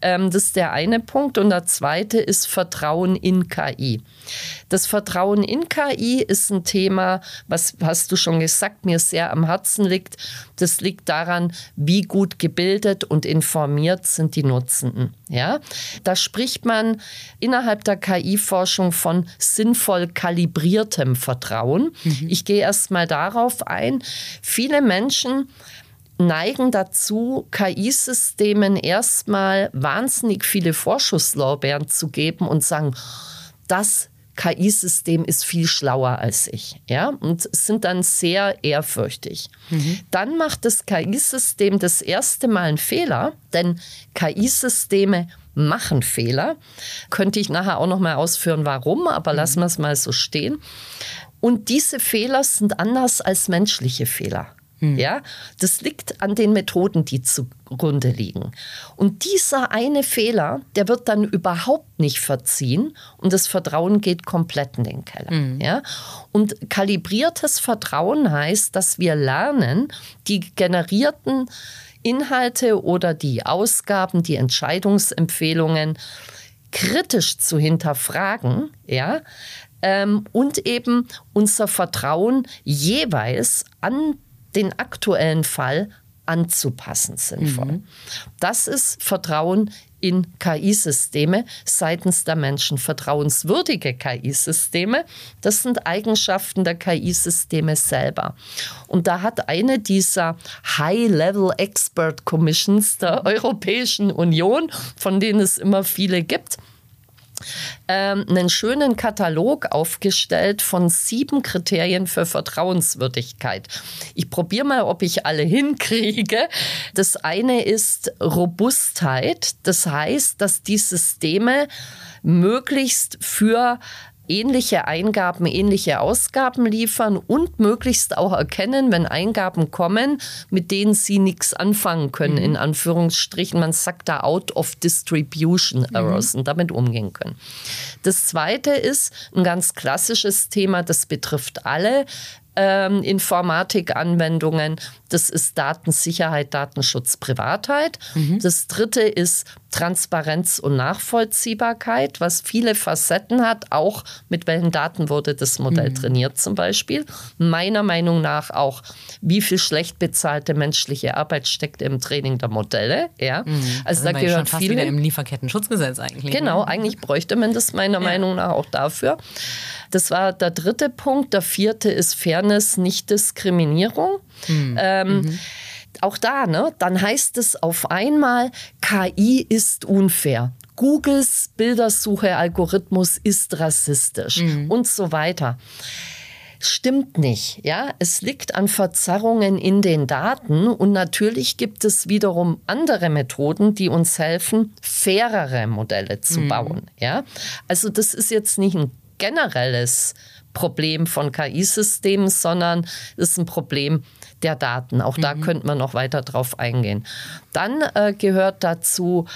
Ähm, das ist der eine Punkt. Und der zweite ist Vertrauen in K I. Das Vertrauen in K I ist ein Thema, was, hast du schon gesagt, mir sehr am Herzen liegt. Das liegt daran, wie gut gebildet und informiert sind die Nutzenden. Ja? Da spricht man innerhalb der K I-Forschung von sinnvoll kalibriertem Vertrauen. Mhm. Ich gehe erst mal darauf ein. Viele Menschen neigen dazu, K I-Systemen erstmal wahnsinnig viele Vorschusslorbeeren zu geben und sagen, das K I-System ist viel schlauer als ich, ja, und sind dann sehr ehrfürchtig. Mhm. Dann macht das K I-System das erste Mal einen Fehler, denn K I-Systeme machen Fehler. Könnte ich nachher auch noch mal ausführen, warum, aber mhm. lassen wir es mal so stehen. Und diese Fehler sind anders als menschliche Fehler. Hm. Ja, das liegt an den Methoden, die zugrunde liegen. Und dieser eine Fehler, der wird dann überhaupt nicht verziehen und das Vertrauen geht komplett in den Keller. Hm. Ja? Und kalibriertes Vertrauen heißt, dass wir lernen, die generierten Inhalte oder die Ausgaben, die Entscheidungsempfehlungen kritisch zu hinterfragen, ja, ähm, und eben unser Vertrauen jeweils an den aktuellen Fall anzupassen sinnvoll. Mhm. Das ist Vertrauen in K I-Systeme seitens der Menschen. Vertrauenswürdige K I-Systeme, das sind Eigenschaften der K I-Systeme selber. Und da hat eine dieser High-Level Expert Commissions der Europäischen Union, von denen es immer viele gibt, Ähm, einen schönen Katalog aufgestellt von sieben Kriterien für Vertrauenswürdigkeit. Ich probiere mal, ob ich alle hinkriege. Das eine ist Robustheit. Das heißt, dass die Systeme möglichst für ähnliche Eingaben, ähnliche Ausgaben liefern und möglichst auch erkennen, wenn Eingaben kommen, mit denen sie nichts anfangen können, mhm. in Anführungsstrichen. Man sagt da out of distribution errors mhm. und damit umgehen können. Das zweite ist ein ganz klassisches Thema, das betrifft alle ähm, Informatikanwendungen. Das ist Datensicherheit, Datenschutz, Privatheit. Mhm. Das dritte ist Transparenz und Nachvollziehbarkeit, was viele Facetten hat, auch mit welchen Daten wurde das Modell mhm. trainiert zum Beispiel. Meiner Meinung nach auch, wie viel schlecht bezahlte menschliche Arbeit steckt im Training der Modelle. Ja. Mhm. Also da gehört schon fast viel wieder im Lieferkettenschutzgesetz eigentlich. Genau, ne? eigentlich bräuchte man das meiner ja. Meinung nach auch dafür. Das war der dritte Punkt. Der vierte ist Fairness, nicht Diskriminierung. Mhm. Ähm, mhm. Auch da, ne, dann heißt es auf einmal, K I ist unfair. Googles Bildersuche-Algorithmus ist rassistisch mhm. und so weiter. Stimmt nicht, ja. Es liegt an Verzerrungen in den Daten und natürlich gibt es wiederum andere Methoden, die uns helfen, fairere Modelle zu mhm. bauen, ja. Also das ist jetzt nicht ein generelles Problem von K I-Systemen, sondern es ist ein Problem der Daten. Auch da mhm. könnte man noch weiter drauf eingehen. Dann äh, gehört dazu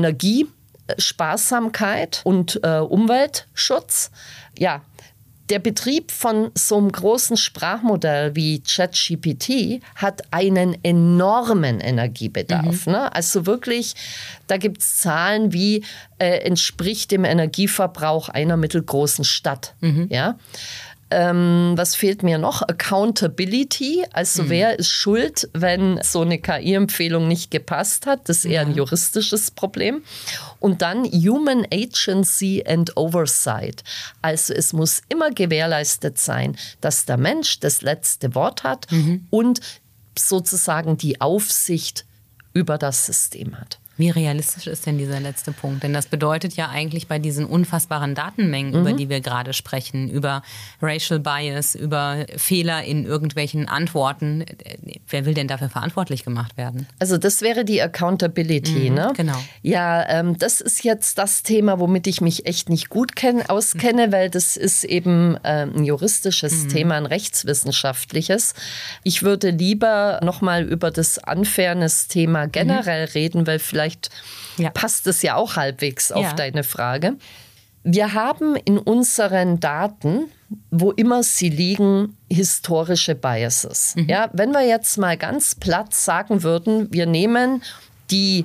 Energiesparsamkeit und äh, Umweltschutz. Ja, der Betrieb von so einem großen Sprachmodell wie ChatGPT hat einen enormen Energiebedarf. Mhm. Ne? Also wirklich, da gibt es Zahlen wie äh, entspricht dem Energieverbrauch einer mittelgroßen Stadt. Mhm. Ja? Ähm, was fehlt mir noch? Accountability. Also mhm. wer ist schuld, wenn so eine K I-Empfehlung nicht gepasst hat? Das ist eher ein juristisches Problem. Und dann Human Agency and Oversight. Also es muss immer gewährleistet sein, dass der Mensch das letzte Wort hat mhm. und sozusagen die Aufsicht über das System hat. Wie realistisch ist denn dieser letzte Punkt? Denn das bedeutet ja eigentlich bei diesen unfassbaren Datenmengen, mhm. über die wir gerade sprechen, über Racial Bias, über Fehler in irgendwelchen Antworten. Wer will denn dafür verantwortlich gemacht werden? Also das wäre die Accountability, mhm, ne? Genau. Ja, ähm, das ist jetzt das Thema, womit ich mich echt nicht gut kenn, auskenne, mhm. weil das ist eben äh, ein juristisches mhm. Thema, ein rechtswissenschaftliches. Ich würde lieber nochmal über das Unfairness-Thema generell mhm. reden, weil vielleicht Ja. passt es ja auch halbwegs auf ja. deine Frage. Wir haben in unseren Daten, wo immer sie liegen, historische Biases. Mhm. Ja, wenn wir jetzt mal ganz platt sagen würden, wir nehmen die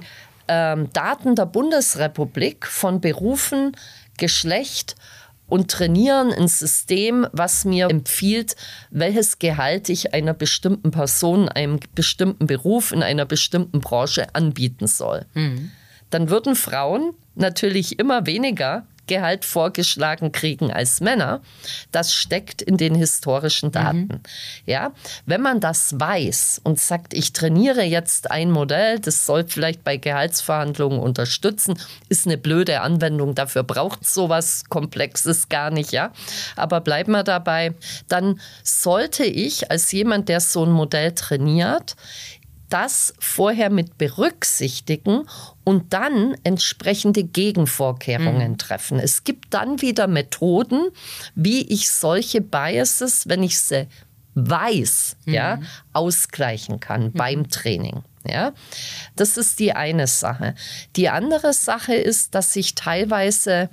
ähm, Daten der Bundesrepublik von Berufen, Geschlecht und trainieren ein System, was mir empfiehlt, welches Gehalt ich einer bestimmten Person, einem bestimmten Beruf in einer bestimmten Branche anbieten soll. Mhm. Dann würden Frauen natürlich immer weniger Gehalt vorgeschlagen kriegen als Männer. Das steckt in den historischen Daten. Mhm. Ja, wenn man das weiß und sagt, ich trainiere jetzt ein Modell, das soll vielleicht bei Gehaltsverhandlungen unterstützen, ist eine blöde Anwendung, dafür braucht es sowas Komplexes gar nicht, ja. Aber bleiben wir dabei, dann sollte ich als jemand, der so ein Modell trainiert, das vorher mit berücksichtigen und dann entsprechende Gegenvorkehrungen mhm. treffen. Es gibt dann wieder Methoden, wie ich solche Biases, wenn ich sie weiß, mhm. ja, ausgleichen kann mhm. beim Training. Ja, das ist die eine Sache. Die andere Sache ist, dass ich teilweise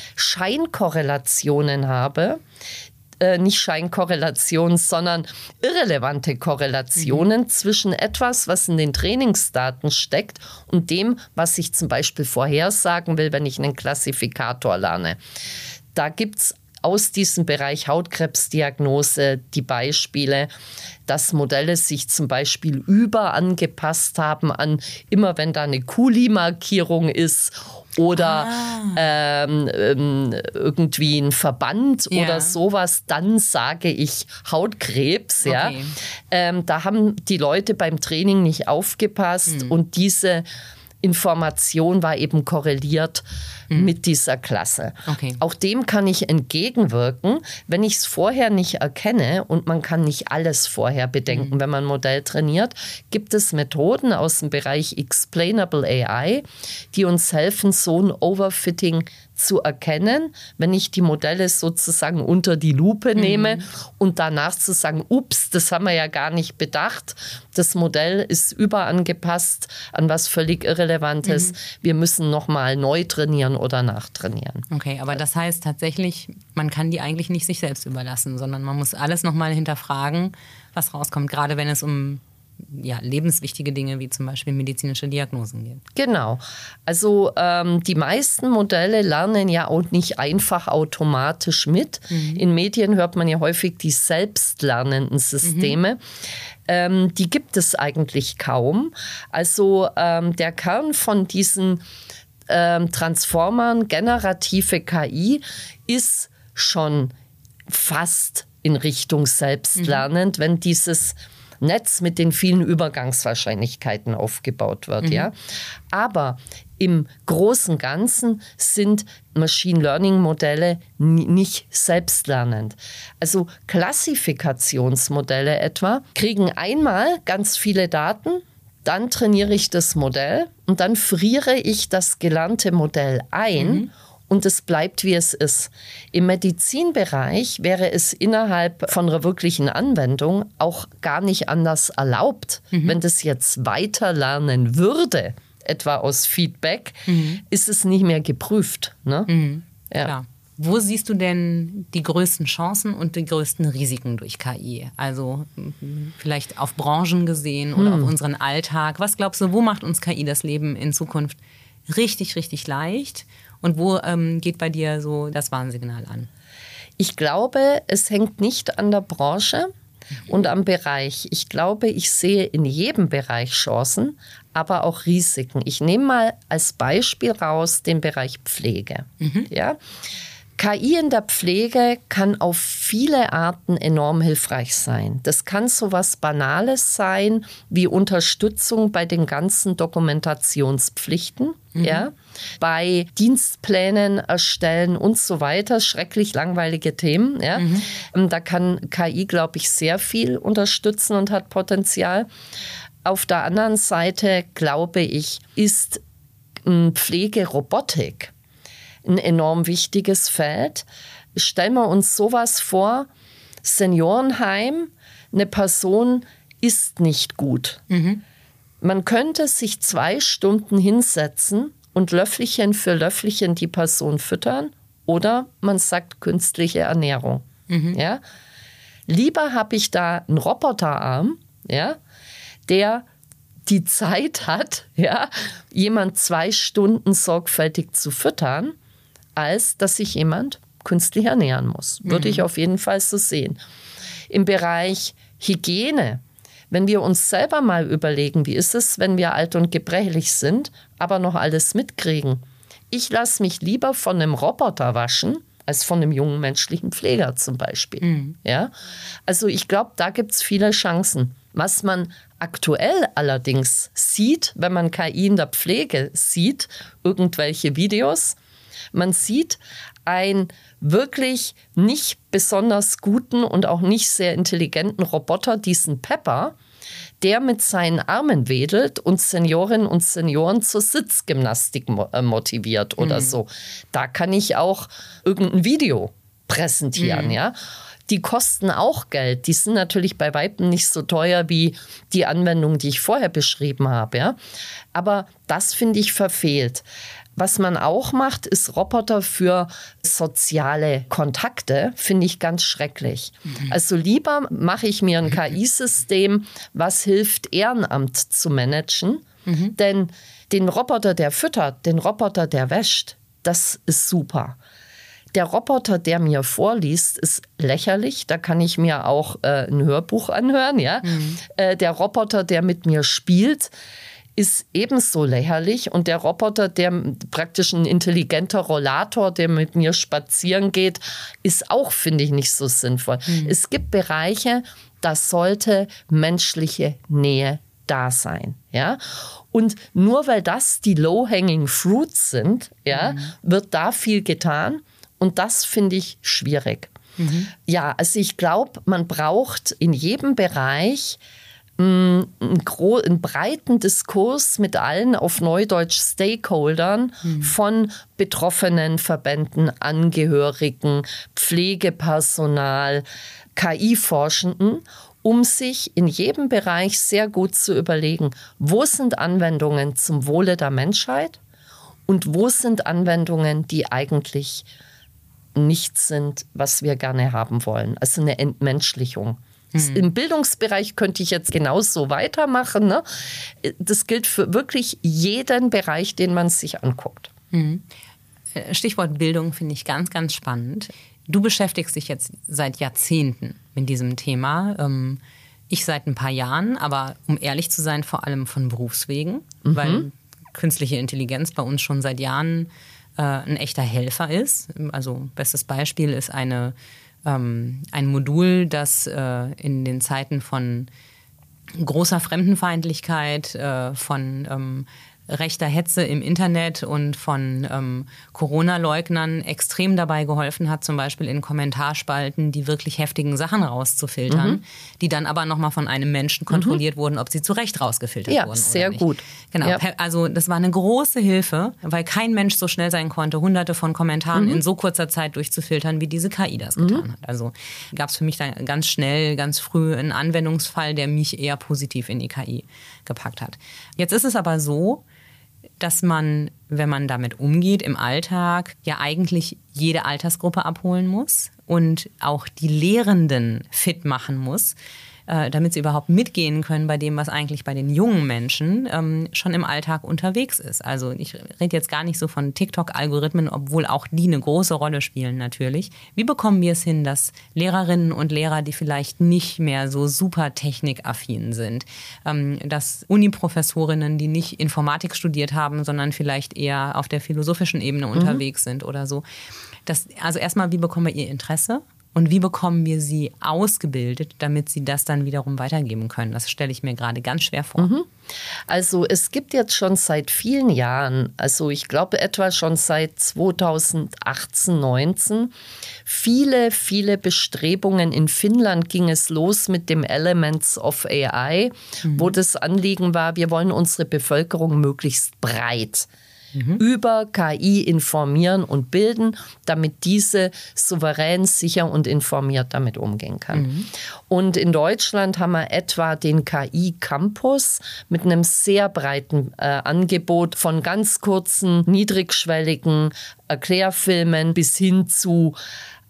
Scheinkorrelationen habe, nicht Scheinkorrelationen, sondern irrelevante Korrelationen mhm. zwischen etwas, was in den Trainingsdaten steckt und dem, was ich zum Beispiel vorhersagen will, wenn ich einen Klassifikator lerne. Da gibt es aus diesem Bereich Hautkrebsdiagnose die Beispiele, dass Modelle sich zum Beispiel überangepasst haben an immer, wenn da eine Kuli-Markierung ist oder ah. ähm, ähm, irgendwie ein Verband yeah. oder sowas, dann sage ich Hautkrebs. Ja? Okay. Ähm, da haben die Leute beim Training nicht aufgepasst hm. und diese Information war eben korreliert mhm. mit dieser Klasse. Okay. Auch dem kann ich entgegenwirken, wenn ich es vorher nicht erkenne, und man kann nicht alles vorher bedenken, mhm. wenn man ein Modell trainiert, gibt es Methoden aus dem Bereich Explainable A I, die uns helfen, so ein Overfitting zu erkennen, wenn ich die Modelle sozusagen unter die Lupe nehme mhm. und danach zu sagen, ups, das haben wir ja gar nicht bedacht, das Modell ist überangepasst an was völlig Irrelevantes, mhm. wir müssen nochmal neu trainieren oder nachtrainieren. Okay, aber das heißt tatsächlich, man kann die eigentlich nicht sich selbst überlassen, sondern man muss alles nochmal hinterfragen, was rauskommt, gerade wenn es um ja, lebenswichtige Dinge wie zum Beispiel medizinische Diagnosen geht. Genau. Also ähm, die meisten Modelle lernen ja auch nicht einfach automatisch mit. Mhm. In Medien hört man ja häufig die selbstlernenden Systeme. Mhm. Ähm, die gibt es eigentlich kaum. Also ähm, der Kern von diesen ähm, Transformern, generative K I, ist schon fast in Richtung selbstlernend, mhm. wenn dieses Netz mit den vielen Übergangswahrscheinlichkeiten aufgebaut wird. Mhm. Ja? Aber im großen Ganzen sind Machine Learning Modelle nicht selbstlernend. Also Klassifikationsmodelle etwa kriegen einmal ganz viele Daten, dann trainiere ich das Modell und dann friere ich das gelernte Modell ein. Mhm. Und es bleibt, wie es ist. Im Medizinbereich wäre es innerhalb von einer wirklichen Anwendung auch gar nicht anders erlaubt. Mhm. Wenn das jetzt weiterlernen würde, etwa aus Feedback, mhm. ist es nicht mehr geprüft. Ne? Mhm. Ja. Klar. Wo siehst du denn die größten Chancen und die größten Risiken durch K I? Also vielleicht auf Branchen gesehen oder mhm. auf unseren Alltag. Was glaubst du, wo macht uns K I das Leben in Zukunft richtig, richtig leicht? Und wo ähm, geht bei dir so das Warnsignal an? Ich glaube, es hängt nicht an der Branche und am Bereich. Ich glaube, ich sehe in jedem Bereich Chancen, aber auch Risiken. Ich nehme mal als Beispiel raus den Bereich Pflege. Mhm. Ja? K I in der Pflege kann auf viele Arten enorm hilfreich sein. Das kann so was Banales sein, wie Unterstützung bei den ganzen Dokumentationspflichten, mhm. ja, bei Dienstplänen erstellen und so weiter. Schrecklich langweilige Themen. Ja. Mhm. Da kann K I, glaube ich, sehr viel unterstützen und hat Potenzial. Auf der anderen Seite, glaube ich, ist Pflegerobotik ein enorm wichtiges Feld. Stellen wir uns sowas vor, Seniorenheim, eine Person isst nicht gut. Mhm. Man könnte sich zwei Stunden hinsetzen und Löffelchen für Löffelchen die Person füttern oder man sagt künstliche Ernährung. Mhm. Ja? Lieber habe ich da einen Roboterarm, ja, der die Zeit hat, ja, jemand zwei Stunden sorgfältig zu füttern, als dass sich jemand künstlich ernähren muss. Würde mhm. ich auf jeden Fall so sehen. Im Bereich Hygiene, wenn wir uns selber mal überlegen, wie ist es, wenn wir alt und gebrechlich sind, aber noch alles mitkriegen. Ich lasse mich lieber von einem Roboter waschen, als von einem jungen menschlichen Pfleger zum Beispiel. Mhm. Ja? Also ich glaube, da gibt es viele Chancen. Was man aktuell allerdings sieht, wenn man K I in der Pflege sieht, irgendwelche Videos, man sieht einen wirklich nicht besonders guten und auch nicht sehr intelligenten Roboter, diesen Pepper, der mit seinen Armen wedelt und Seniorinnen und Senioren zur Sitzgymnastik motiviert oder mhm. so. Da kann ich auch irgendein Video präsentieren, mhm. ja. Die kosten auch Geld. Die sind natürlich bei Weitem nicht so teuer wie die Anwendung, die ich vorher beschrieben habe, ja. Aber das finde ich verfehlt. Was man auch macht, ist Roboter für soziale Kontakte, finde ich ganz schrecklich. Mhm. Also lieber mache ich mir ein K I-System, was hilft, Ehrenamt zu managen. Mhm. Denn den Roboter, der füttert, den Roboter, der wäscht, das ist super. Der Roboter, der mir vorliest, ist lächerlich. Da kann ich mir auch äh, ein Hörbuch anhören. Ja? Mhm. Äh, der Roboter, der mit mir spielt, ist ebenso lächerlich. Und der Roboter, der praktisch ein intelligenter Rollator, der mit mir spazieren geht, ist auch, finde ich, nicht so sinnvoll. Mhm. Es gibt Bereiche, da sollte menschliche Nähe da sein. Ja? Und nur weil das die low-hanging fruits sind, ja, mhm. wird da viel getan. Und das finde ich schwierig. Mhm. Ja, also ich glaube, man braucht in jedem Bereich Einen, gro- einen breiten Diskurs mit allen, auf Neudeutsch Stakeholdern, mhm. von betroffenen Verbänden, Angehörigen, Pflegepersonal, K I-Forschenden, um sich in jedem Bereich sehr gut zu überlegen, wo sind Anwendungen zum Wohle der Menschheit und wo sind Anwendungen, die eigentlich nichts sind, was wir gerne haben wollen. Also eine Entmenschlichung. Mhm. Im Bildungsbereich könnte ich jetzt genauso weitermachen. Ne? Das gilt für wirklich jeden Bereich, den man sich anguckt. Mhm. Stichwort Bildung finde ich ganz, ganz spannend. Du beschäftigst dich jetzt seit Jahrzehnten mit diesem Thema. Ich seit ein paar Jahren, aber um ehrlich zu sein, vor allem von Berufswegen, mhm. weil künstliche Intelligenz bei uns schon seit Jahren äh, ein echter Helfer ist. Also bestes Beispiel ist eine Ähm, ein Modul, das äh, in den Zeiten von großer Fremdenfeindlichkeit, äh, von ähm, rechter Hetze im Internet und von ähm, Corona-Leugnern extrem dabei geholfen hat, zum Beispiel in Kommentarspalten die wirklich heftigen Sachen rauszufiltern, mhm. die dann aber nochmal von einem Menschen kontrolliert mhm. wurden, ob sie zu Recht rausgefiltert ja, wurden oder sehr nicht. gut. Genau, ja. Also das war eine große Hilfe, weil kein Mensch so schnell sein konnte, hunderte von Kommentaren mhm. in so kurzer Zeit durchzufiltern, wie diese K I das getan mhm. hat. Also gab es für mich dann ganz schnell, ganz früh einen Anwendungsfall, der mich eher positiv in die K I gepackt hat. Jetzt ist es aber so, dass man, wenn man damit umgeht im Alltag, ja eigentlich jede Altersgruppe abholen muss und auch die Lehrenden fit machen muss, äh, damit sie überhaupt mitgehen können bei dem, was eigentlich bei den jungen Menschen ähm, schon im Alltag unterwegs ist. Also ich rede jetzt gar nicht so von TikTok-Algorithmen, obwohl auch die eine große Rolle spielen natürlich. Wie bekommen wir es hin, dass Lehrerinnen und Lehrer, die vielleicht nicht mehr so super technikaffin sind, ähm, dass Uniprofessorinnen, die nicht Informatik studiert haben, sondern vielleicht eher auf der philosophischen Ebene mhm. unterwegs sind oder so, dass, also erstmal, wie bekommen wir ihr Interesse? Und wie bekommen wir sie ausgebildet, damit sie das dann wiederum weitergeben können? Das stelle ich mir gerade ganz schwer vor. Mhm. Also es gibt jetzt schon seit vielen Jahren, also ich glaube etwa schon seit zweitausendachtzehn, neunzehn, viele, viele Bestrebungen. In Finnland ging es los mit dem Elements of A I, mhm. wo das Anliegen war, wir wollen unsere Bevölkerung möglichst breit Mhm. über K I informieren und bilden, damit diese souverän, sicher und informiert damit umgehen kann. Mhm. Und in Deutschland haben wir etwa den K I-Campus mit einem sehr breiten äh, Angebot von ganz kurzen, niedrigschwelligen Erklärfilmen bis hin zu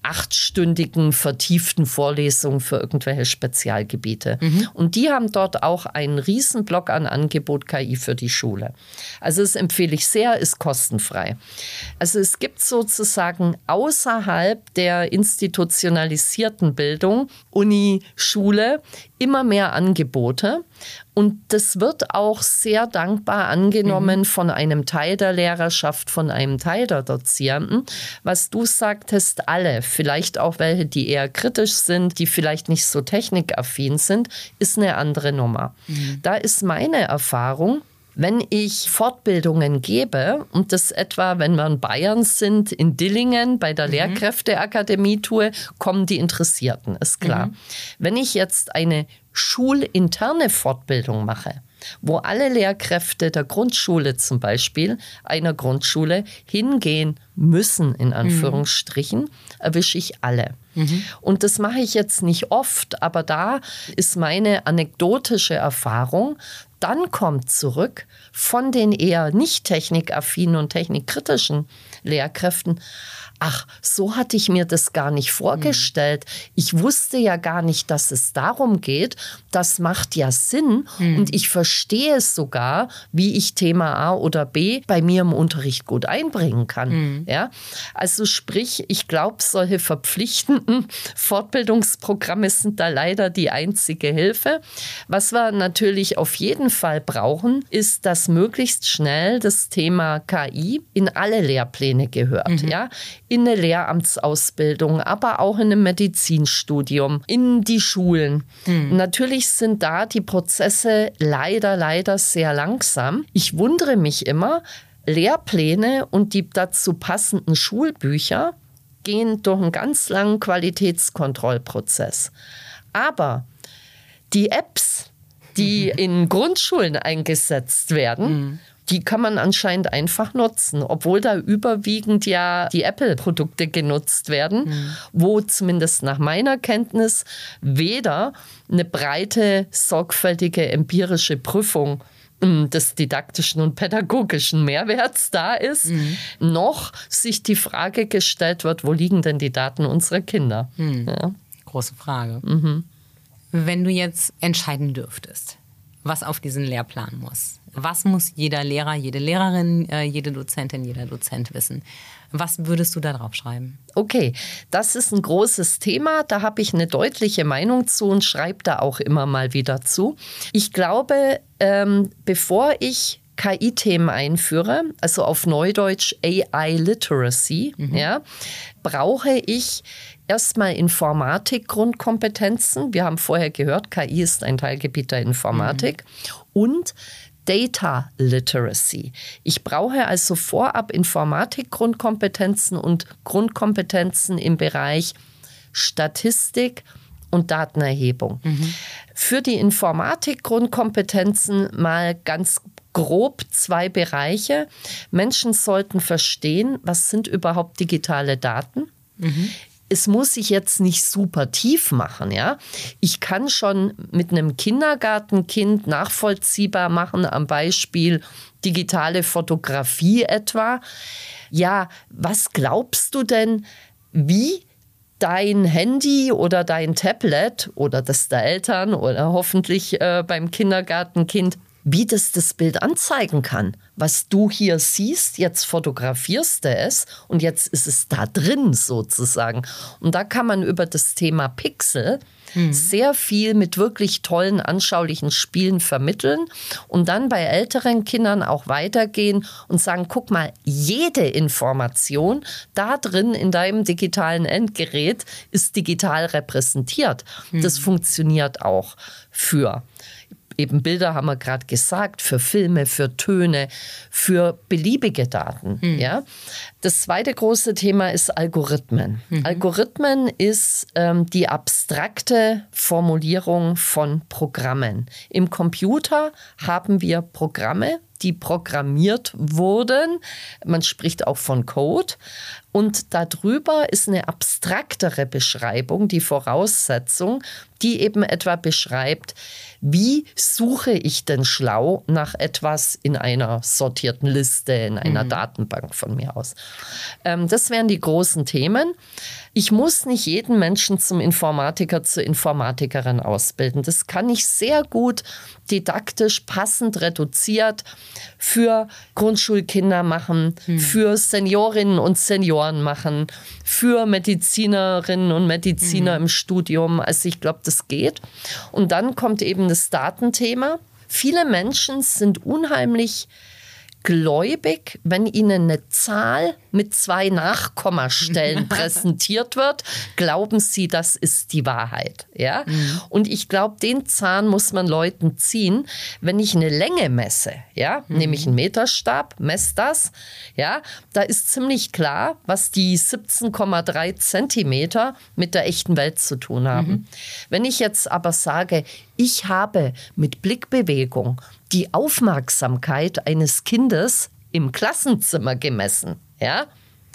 achtstündigen vertieften Vorlesungen für irgendwelche Spezialgebiete. Mhm. Und die haben dort auch einen riesen Block an Angebot K I für die Schule. Also das empfehle ich sehr, ist kostenfrei. Also es gibt sozusagen außerhalb der institutionalisierten Bildung, Uni, Schule, immer mehr Angebote. Und das wird auch sehr dankbar angenommen mhm. von einem Teil der Lehrerschaft, von einem Teil der Dozierenden. Was du sagtest, alle, vielleicht auch welche, die eher kritisch sind, die vielleicht nicht so technikaffin sind, ist eine andere Nummer. Mhm. Da ist meine Erfahrung, wenn ich Fortbildungen gebe und das etwa, wenn wir in Bayern sind, in Dillingen bei der mhm. Lehrkräfteakademie tue, kommen die Interessierten, ist klar. Mhm. Wenn ich jetzt eine schulinterne Fortbildung mache, wo alle Lehrkräfte der Grundschule zum Beispiel, einer Grundschule, hingehen müssen, in Anführungsstrichen, mhm. erwische ich alle. Mhm. Und das mache ich jetzt nicht oft, aber da ist meine anekdotische Erfahrung, dann kommt zurück von den eher nicht technikaffinen und technikkritischen Lehrkräften, ach, so hatte ich mir das gar nicht vorgestellt. Ich wusste ja gar nicht, dass es darum geht. Das macht ja Sinn. Mhm. Und ich verstehe es sogar, wie ich Thema A oder B bei mir im Unterricht gut einbringen kann. Mhm. Ja? Also sprich, ich glaube, solche verpflichtenden Fortbildungsprogramme sind da leider die einzige Hilfe. Was wir natürlich auf jeden Fall brauchen, ist, dass möglichst schnell das Thema K I in alle Lehrpläne gehört. Mhm. Ja? In eine Lehramtsausbildung, aber auch in einem Medizinstudium, in die Schulen. Mhm. Natürlich sind da die Prozesse leider, leider sehr langsam. Ich wundere mich immer, Lehrpläne und die dazu passenden Schulbücher gehen durch einen ganz langen Qualitätskontrollprozess. Aber die Apps, die mhm. in Grundschulen eingesetzt werden, mhm. die kann man anscheinend einfach nutzen, obwohl da überwiegend ja die Apple-Produkte genutzt werden, mhm. wo zumindest nach meiner Kenntnis weder eine breite, sorgfältige, empirische Prüfung des didaktischen und pädagogischen Mehrwerts da ist, mhm. noch sich die Frage gestellt wird, wo liegen denn die Daten unserer Kinder? Mhm. Ja. Große Frage. Mhm. Wenn du jetzt entscheiden dürftest, was auf diesen Lehrplan muss, was muss jeder Lehrer, jede Lehrerin, jede Dozentin, jeder Dozent wissen? Was würdest du da drauf schreiben? Okay, das ist ein großes Thema. Da habe ich eine deutliche Meinung zu und schreibe da auch immer mal wieder zu. Ich glaube, ähm, bevor ich K I-Themen einführe, also auf Neudeutsch A I-Literacy, mhm. ja, brauche ich erstmal Informatik-Grundkompetenzen. Wir haben vorher gehört, K I ist ein Teilgebiet der Informatik. Mhm. Und Data Literacy. Ich brauche also vorab Informatik-Grundkompetenzen und Grundkompetenzen im Bereich Statistik und Datenerhebung. Mhm. Für die Informatik-Grundkompetenzen mal ganz grob zwei Bereiche. Menschen sollten verstehen, was sind überhaupt digitale Daten. Mhm. Es muss sich jetzt nicht super tief machen, ja. Ich kann schon mit einem Kindergartenkind nachvollziehbar machen, am Beispiel digitale Fotografie etwa. Ja, was glaubst du denn, wie dein Handy oder dein Tablet oder das der Eltern oder hoffentlich äh, beim Kindergartenkind, wie das das Bild anzeigen kann. Was du hier siehst, jetzt fotografierst du es und jetzt ist es da drin sozusagen. Und da kann man über das Thema Pixel mhm. sehr viel mit wirklich tollen, anschaulichen Spielen vermitteln und dann bei älteren Kindern auch weitergehen und sagen, guck mal, jede Information da drin in deinem digitalen Endgerät ist digital repräsentiert. Mhm. Das funktioniert auch für eben Bilder, haben wir gerade gesagt, für Filme, für Töne, für beliebige Daten. Mhm. Ja? Das zweite große Thema ist Algorithmen. Mhm. Algorithmen ist ähm, die abstrakte Formulierung von Programmen. Im Computer haben wir Programme, die programmiert wurden. Man spricht auch von Code. Und darüber ist eine abstraktere Beschreibung, die Voraussetzung, die eben etwa beschreibt, wie suche ich denn schlau nach etwas in einer sortierten Liste, in einer mhm. Datenbank von mir aus. Ähm, das wären die großen Themen. Ich muss nicht jeden Menschen zum Informatiker, zur Informatikerin ausbilden. Das kann ich sehr gut didaktisch passend reduziert für Grundschulkinder machen, hm. für Seniorinnen und Senioren machen, für Medizinerinnen und Mediziner hm. im Studium. Also ich glaube, das geht. Und dann kommt eben das Datenthema. Viele Menschen sind unheimlich gläubig, wenn ihnen eine Zahl mit zwei Nachkommastellen präsentiert wird, glauben sie, das ist die Wahrheit. Ja? Mhm. Und ich glaube, den Zahn muss man Leuten ziehen. Wenn ich eine Länge messe, ja, mhm. nehme ich einen Meterstab, messe das, ja, da ist ziemlich klar, was die siebzehn Komma drei Zentimeter mit der echten Welt zu tun haben. Mhm. Wenn ich jetzt aber sage, ich habe mit Blickbewegung die Aufmerksamkeit eines Kindes im Klassenzimmer gemessen, ja,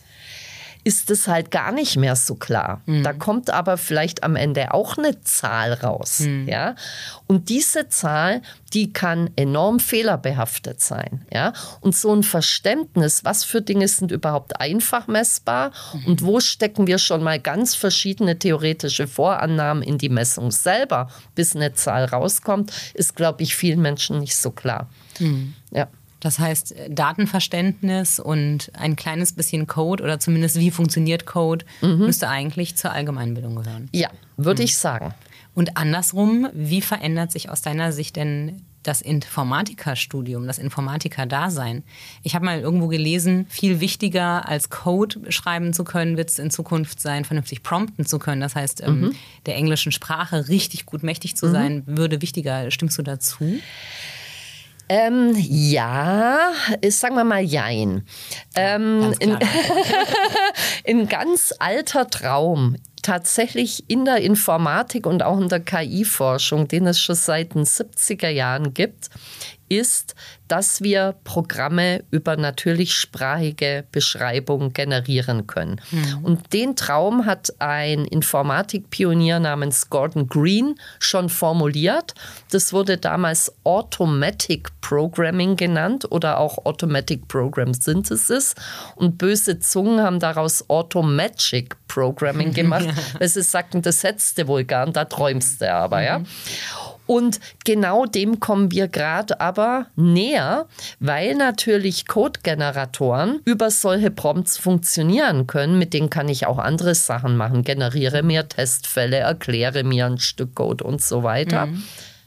ist es halt gar nicht mehr so klar. Mhm. Da kommt aber vielleicht am Ende auch eine Zahl raus. Mhm. Ja? Und diese Zahl, die kann enorm fehlerbehaftet sein. Ja? Und so ein Verständnis, was für Dinge sind überhaupt einfach messbar mhm. und wo stecken wir schon mal ganz verschiedene theoretische Vorannahmen in die Messung selber, bis eine Zahl rauskommt, ist, glaube ich, vielen Menschen nicht so klar. Mhm. Ja. Das heißt, Datenverständnis und ein kleines bisschen Code oder zumindest wie funktioniert Code mhm. müsste eigentlich zur Allgemeinbildung gehören. Ja, würde mhm. ich sagen. Und andersrum, wie verändert sich aus deiner Sicht denn das Informatikerstudium, das Informatiker-Dasein? Ich habe mal irgendwo gelesen, viel wichtiger als Code schreiben zu können, wird es in Zukunft sein, vernünftig prompten zu können. Das heißt, mhm. ähm, der englischen Sprache richtig gut mächtig zu sein, mhm. würde wichtiger. Stimmst du dazu? Ähm, ja, sagen wir mal jein. Ähm, ja, in, in ganz alter Traum, tatsächlich in der Informatik und auch in der K I-Forschung, den es schon seit den siebziger Jahren gibt, ist, dass wir Programme über natürlichsprachige Beschreibung generieren können. Mhm. Und den Traum hat ein Informatikpionier namens Gordon Green schon formuliert. Das wurde damals Automatic Programming genannt oder auch Automatic Program Synthesis. Und böse Zungen haben daraus Automagic Programming gemacht, ja. weil sie sagten, das hättest du wohl gern, da träumst du aber. Mhm. Ja. Und genau dem kommen wir gerade aber näher, weil natürlich Code-Generatoren über solche Prompts funktionieren können. Mit denen kann ich auch andere Sachen machen. Generiere mir Testfälle, erkläre mir ein Stück Code und so weiter. Mhm.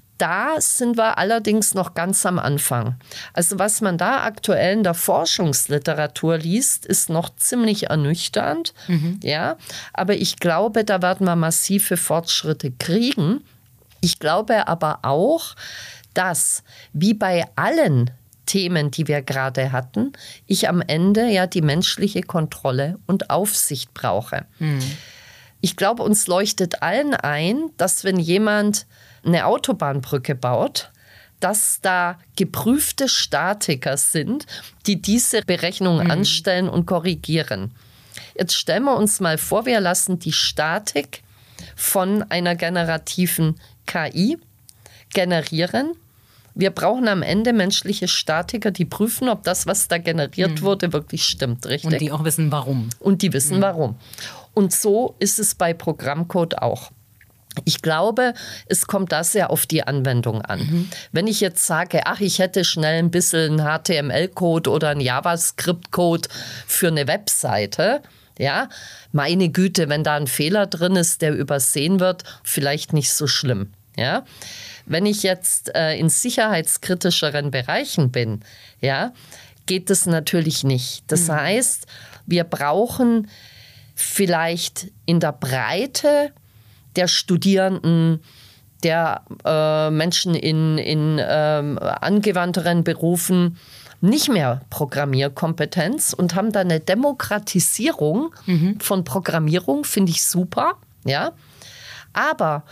Da sind wir allerdings noch ganz am Anfang. Also was man da aktuell in der Forschungsliteratur liest, ist noch ziemlich ernüchternd. Mhm. Ja, aber ich glaube, da werden wir massive Fortschritte kriegen. Ich glaube aber auch, dass, wie bei allen Themen, die wir gerade hatten, ich am Ende ja die menschliche Kontrolle und Aufsicht brauche. Mhm. Ich glaube, uns leuchtet allen ein, dass wenn jemand eine Autobahnbrücke baut, dass da geprüfte Statiker sind, die diese Berechnungen mhm. anstellen und korrigieren. Jetzt stellen wir uns mal vor, wir lassen die Statik von einer generativen K I generieren. Wir brauchen am Ende menschliche Statiker, die prüfen, ob das, was da generiert mhm. wurde, wirklich stimmt, richtig? Und die auch wissen, warum. Und die wissen, mhm. warum. Und so ist es bei Programmcode auch. Ich glaube, es kommt da sehr auf die Anwendung an. Mhm. Wenn ich jetzt sage, ach, ich hätte schnell ein bisschen H T M L-Code oder einen JavaScript-Code für eine Webseite, ja, meine Güte, wenn da ein Fehler drin ist, der übersehen wird, vielleicht nicht so schlimm. Ja? Wenn ich jetzt äh, in sicherheitskritischeren Bereichen bin, ja, geht das natürlich nicht. Das mhm. heißt, wir brauchen vielleicht in der Breite der Studierenden, der äh, Menschen in, in ähm, angewandteren Berufen nicht mehr Programmierkompetenz und haben da eine Demokratisierung mhm. von Programmierung, finde ich super. Ja? Aber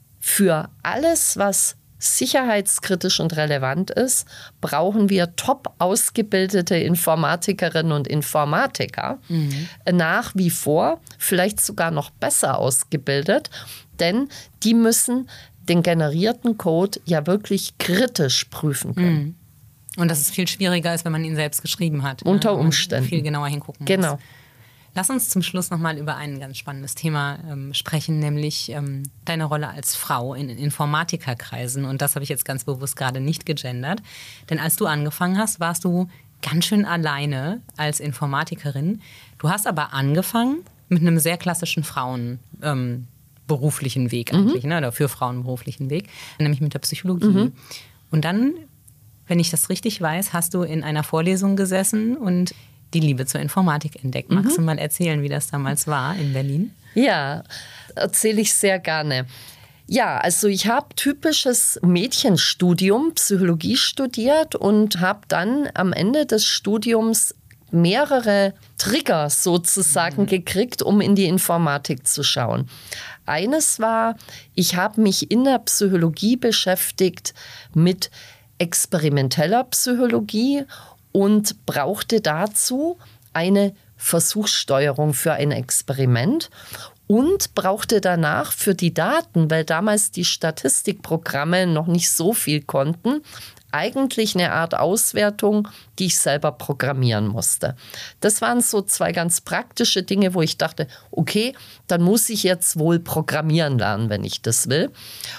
für alles, was sicherheitskritisch und relevant ist, brauchen wir top ausgebildete Informatikerinnen und Informatiker. Mhm. Nach wie vor, vielleicht sogar noch besser ausgebildet, denn die müssen den generierten Code ja wirklich kritisch prüfen können. Mhm. Und dass es viel schwieriger ist, wenn man ihn selbst geschrieben hat. Unter ne? Umständen. Viel genauer hingucken Genau. muss. Lass uns zum Schluss nochmal über ein ganz spannendes Thema ähm, sprechen, nämlich ähm, deine Rolle als Frau in Informatikerkreisen. Und das habe ich jetzt ganz bewusst gerade nicht gegendert. Denn als du angefangen hast, warst du ganz schön alleine als Informatikerin. Du hast aber angefangen mit einem sehr klassischen Frauen ähm, beruflichen Weg eigentlich, mhm. ne, oder für Frauen beruflichen Weg, nämlich mit der Psychologie. Mhm. Und dann, wenn ich das richtig weiß, hast du in einer Vorlesung gesessen und die Liebe zur Informatik entdeckt. Magst mhm. du mal erzählen, wie das damals war in Berlin? Ja, erzähle ich sehr gerne. Ja, also ich habe typisches Mädchenstudium, Psychologie studiert und habe dann am Ende des Studiums mehrere Trigger sozusagen mhm. gekriegt, um in die Informatik zu schauen. Eines war, ich habe mich in der Psychologie beschäftigt mit experimenteller Psychologie und brauchte dazu eine Versuchssteuerung für ein Experiment und brauchte danach für die Daten, weil damals die Statistikprogramme noch nicht so viel konnten, eigentlich eine Art Auswertung, die ich selber programmieren musste. Das waren so zwei ganz praktische Dinge, wo ich dachte, okay, dann muss ich jetzt wohl programmieren lernen, wenn ich das will.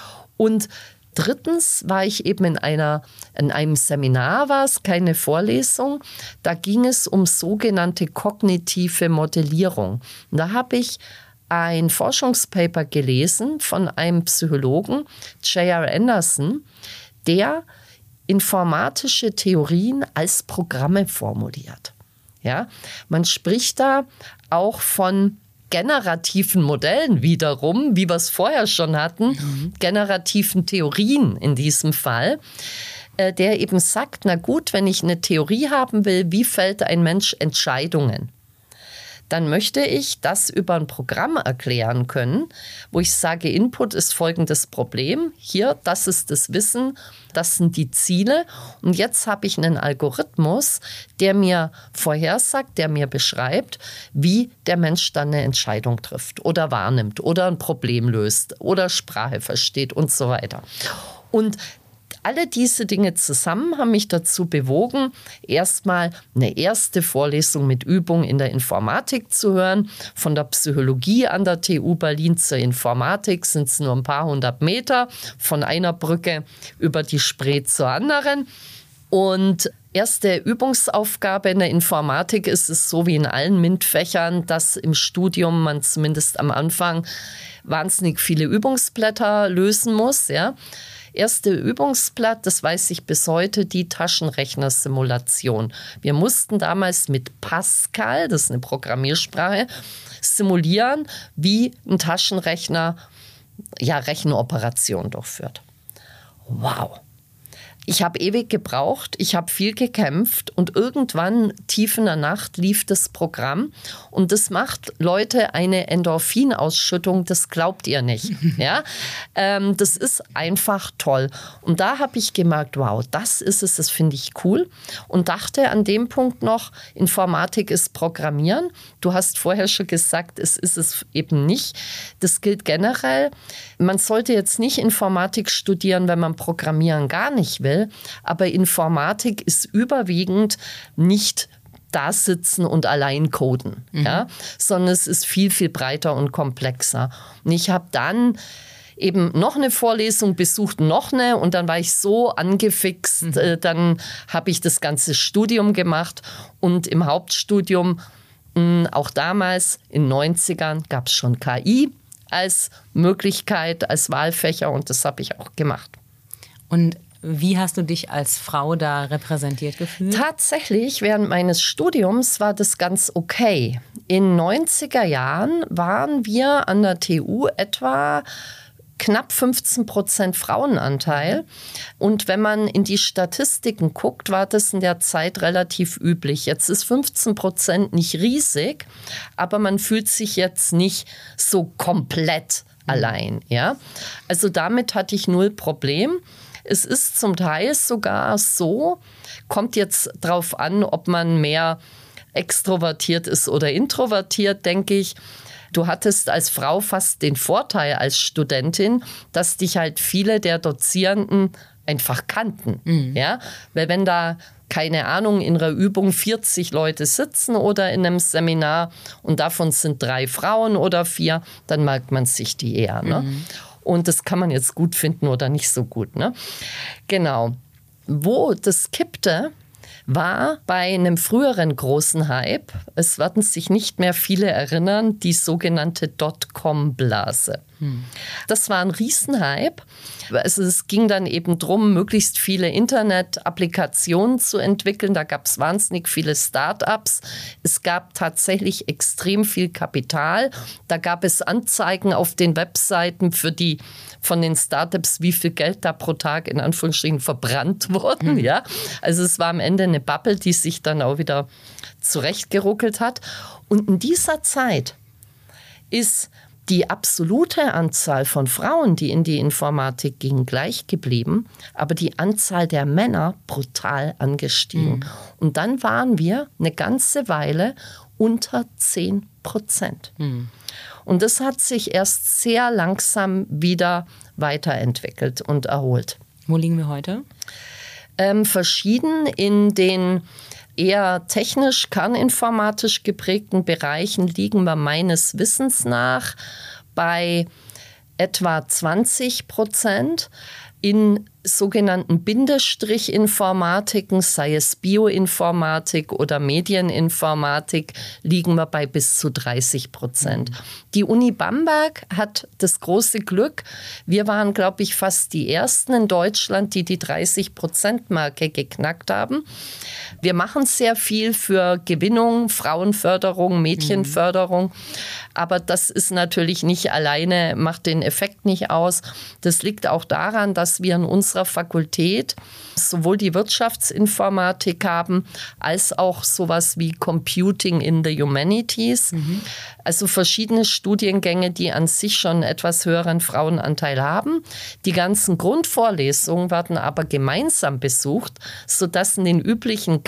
Und drittens war ich eben in, einer, in einem Seminar, war es keine Vorlesung, da ging es um sogenannte kognitive Modellierung. Und da habe ich ein Forschungspaper gelesen von einem Psychologen, J R Anderson, der informatische Theorien als Programme formuliert. Ja, man spricht da auch von generativen Modellen wiederum, wie wir es vorher schon hatten, mhm. generativen Theorien in diesem Fall, äh, der eben sagt, na gut, wenn ich eine Theorie haben will, wie fällt ein Mensch Entscheidungen? Dann möchte ich das über ein Programm erklären können, wo ich sage, Input ist folgendes Problem. Hier, das ist das Wissen, das sind die Ziele. Und jetzt habe ich einen Algorithmus, der mir vorhersagt, der mir beschreibt, wie der Mensch dann eine Entscheidung trifft oder wahrnimmt oder ein Problem löst oder Sprache versteht und so weiter. Und alle diese Dinge zusammen haben mich dazu bewogen, erstmal eine erste Vorlesung mit Übung in der Informatik zu hören. Von der Psychologie an der T U Berlin zur Informatik sind es nur ein paar hundert Meter, von einer Brücke über die Spree zur anderen. Und erste Übungsaufgabe in der Informatik ist es so wie in allen MINT-Fächern, dass im Studium man zumindest am Anfang wahnsinnig viele Übungsblätter lösen muss, ja. Erste Übungsblatt, das weiß ich bis heute, die Taschenrechner-Simulation. Wir mussten damals mit Pascal, das ist eine Programmiersprache, simulieren, wie ein Taschenrechner ja, Rechenoperationen durchführt. Wow! Ich habe ewig gebraucht, ich habe viel gekämpft und irgendwann tief in der Nacht lief das Programm und das macht, Leute, eine Endorphinausschüttung, das glaubt ihr nicht. Ja? Ähm, das ist einfach toll. Und da habe ich gemerkt, wow, das ist es, das finde ich cool und dachte an dem Punkt noch, Informatik ist Programmieren. Du hast vorher schon gesagt, es ist es eben nicht. Das gilt generell. Man sollte jetzt nicht Informatik studieren, wenn man Programmieren gar nicht will. Aber Informatik ist überwiegend nicht da sitzen und allein coden, mhm. ja? Sondern es ist viel, viel breiter und komplexer. Und ich habe dann eben noch eine Vorlesung besucht, noch eine und dann war ich so angefixt, mhm. äh, dann habe ich das ganze Studium gemacht und im Hauptstudium, mh, auch damals in den neunzigern, gab es schon K I als Möglichkeit, als Wahlfächer und das habe ich auch gemacht. Und wie hast du dich als Frau da repräsentiert gefühlt? Tatsächlich, während meines Studiums war das ganz okay. In den neunziger Jahren waren wir an der T U etwa knapp fünfzehn Prozent Frauenanteil. Und wenn man in die Statistiken guckt, war das in der Zeit relativ üblich. Jetzt ist fünfzehn Prozent nicht riesig, aber man fühlt sich jetzt nicht so komplett mhm. allein. Ja? Also damit hatte ich null Problem. Es ist zum Teil sogar so, kommt jetzt drauf an, ob man mehr extrovertiert ist oder introvertiert, denke ich. Du hattest als Frau fast den Vorteil als Studentin, dass dich halt viele der Dozierenden einfach kannten. Mhm. Ja? Weil wenn da, keine Ahnung, in einer Übung vierzig Leute sitzen oder in einem Seminar und davon sind drei Frauen oder vier, dann merkt man sich die eher. Ne? Mhm. Und das kann man jetzt gut finden oder nicht so gut. Ne? Genau. Wo das kippte, war bei einem früheren großen Hype, es werden sich nicht mehr viele erinnern, die sogenannte Dotcom-Blase. Hm. Das war ein Riesenhype. Also es ging dann eben darum, möglichst viele Internet-Applikationen zu entwickeln. Da gab es wahnsinnig viele Start-ups. Es gab tatsächlich extrem viel Kapital. Da gab es Anzeigen auf den Webseiten für die von den Startups, wie viel Geld da pro Tag in Anführungsstrichen verbrannt wurden. Mhm. Ja? Also es war am Ende eine Bubble, die sich dann auch wieder zurechtgeruckelt hat. Und in dieser Zeit ist die absolute Anzahl von Frauen, die in die Informatik gingen, gleich geblieben, aber die Anzahl der Männer brutal angestiegen. Mhm. Und dann waren wir eine ganze Weile unter zehn Prozent. Mhm. Und das hat sich erst sehr langsam wieder weiterentwickelt und erholt. Wo liegen wir heute? Ähm, verschieden in den eher technisch, kerninformatisch geprägten Bereichen liegen wir meines Wissens nach bei etwa zwanzig Prozent. In sogenannten Bindestrich-Informatiken, sei es Bioinformatik oder Medieninformatik, liegen wir bei bis zu dreißig Prozent. Mhm. Die Uni Bamberg hat das große Glück, wir waren, glaube ich, fast die Ersten in Deutschland, die die dreißig-Prozent-Marke geknackt haben. Wir machen sehr viel für Gewinnung, Frauenförderung, Mädchenförderung, mhm. aber das ist natürlich nicht alleine, macht den Effekt nicht aus. Das liegt auch daran, dass wir in unserer Fakultät sowohl die Wirtschaftsinformatik haben, als auch sowas wie Computing in the Humanities. Mhm. Also verschiedene Studiengänge, die an sich schon einen etwas höheren Frauenanteil haben. Die ganzen Grundvorlesungen werden aber gemeinsam besucht, sodass in den üblichen